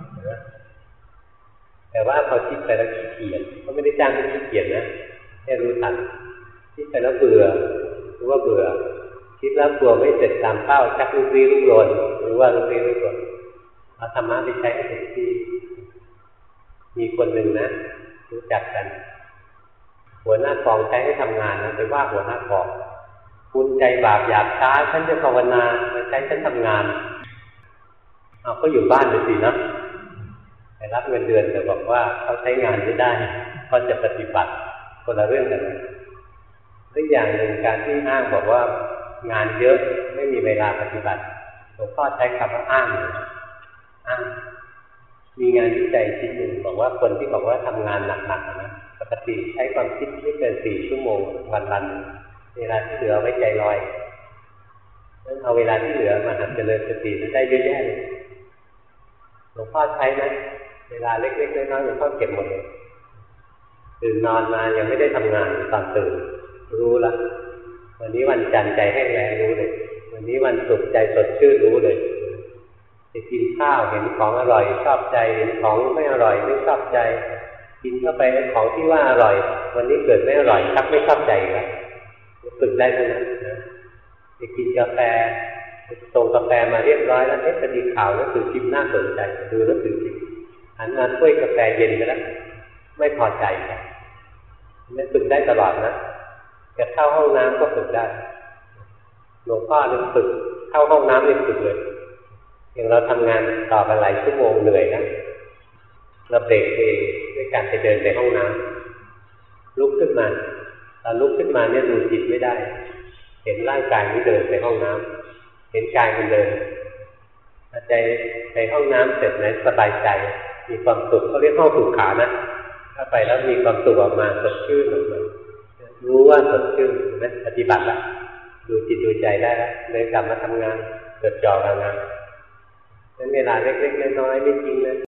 S1: แต่ว่าพอคิดไปแล้วขี้เกียจก็ไม่ได้จ้างให้ขี้เกียจนะแค่รู้ทันคิดไปแล้วเบื่อรู้ว่าเบื่อคิดแล้วกลัวไม่เสร็จตามเป้าชักลุกลี้ลุกลนหรือว่าลุกลี้ลุกลนเอาธรรมะไปใช้ให้เต็มที่มีคนหนึ่งนะรู้จักกันหัวหน้ากองใช้ให้ทำงานนะไปว่าหัวหน้ากองคุณใจบาปหยาบช้าฉันจะภาวนามาใช้ฉันทำงานเอาก็อยู่บ้านเลยสินะไปรับเงินเดือนแต่บอกว่าเขาใช้งานไม่ได้เขาจะปฏิบัติคนละเรื่องกันและอย่างหนึ่งการที่อ้างบอกว่างานเยอะไม่มีเวลาปฏิบัติหลวงพ่อใช้คำว่าอ้างอ้างมีงานวิจัยชิ้นหนึ่งบอกว่าคนที่บอกว่าทำงานหนักๆนะปกติใช้ความคิดไม่เกินสี่ชั่วโมงวันๆเวลาที่เหลือไว้ใจลอยงั้นเอาเวลาที่เหลือมาหัดเจริญสติได้เยอะแยะเลยหลวงพ่อใช้นะเวลาเล็กๆน้อยๆหลวงพ่อเก็บหมดเลยตื่นนอนมายังไม่ได้ทำงานตอนตื่นรู้ละวันนี้วันจันทร์ใจแห้งแล้งรู้เลยวันนี้วันศุกร์ใจสดชื่นรู้เลยจะกินข้าวเห็นของอร่อยชอบใจเห็นของไม่อร่อยไม่ชอบใจกินเข้าไปของที่ว่าอร่อยวันนี้เกิดไม่อร่อยชักไม่ชอบใจแล้วฝึกได้เท่านั้นนะจะกินกาแฟส่งกาแฟมาเรียบร้อยแล้วเอ๊ะจะดีข่าวแล้วถือพิมพ์น่าสนใจดูแล้วถือพิมพ์หันมาถ้วยกาแฟเย็นไปแล้วไม่พอใจนะนี่ฝึกได้ตลอดนะจะเข้าห้องน้ำก็ฝึกได้หลวงพ่อเนี่ยฝึกเข้าห้องน้ำเนี่ยฝึกเลยอย่างเราทำงานต่อกันหลายชั่วโมงเหนื่อยนะเราเบรกเองด้วยการไปเดินไปห้องน้ำลุกขึ้นมาตอนลุกขึ้นมาเนี่ยดูจิตไม่ได้เห็นร่างกายนี้เดินไปห้องน้ำเห็นกายมันเดินใจไปห้องน้ำเสร็จนะสบายใจมีความสุขเขาเรียกห้องสุขานะถ้าไปแล้วมีความสุขออกมาสดชื่นออกมารู้ว่าสดชื่นนะปฏิบัติแล้วดูจิตดูใจได้แล้วเลยกลับมาทำงานจดจ่อกับงานนั้นเวลาเล็กๆน้อยๆไม่จริงนะ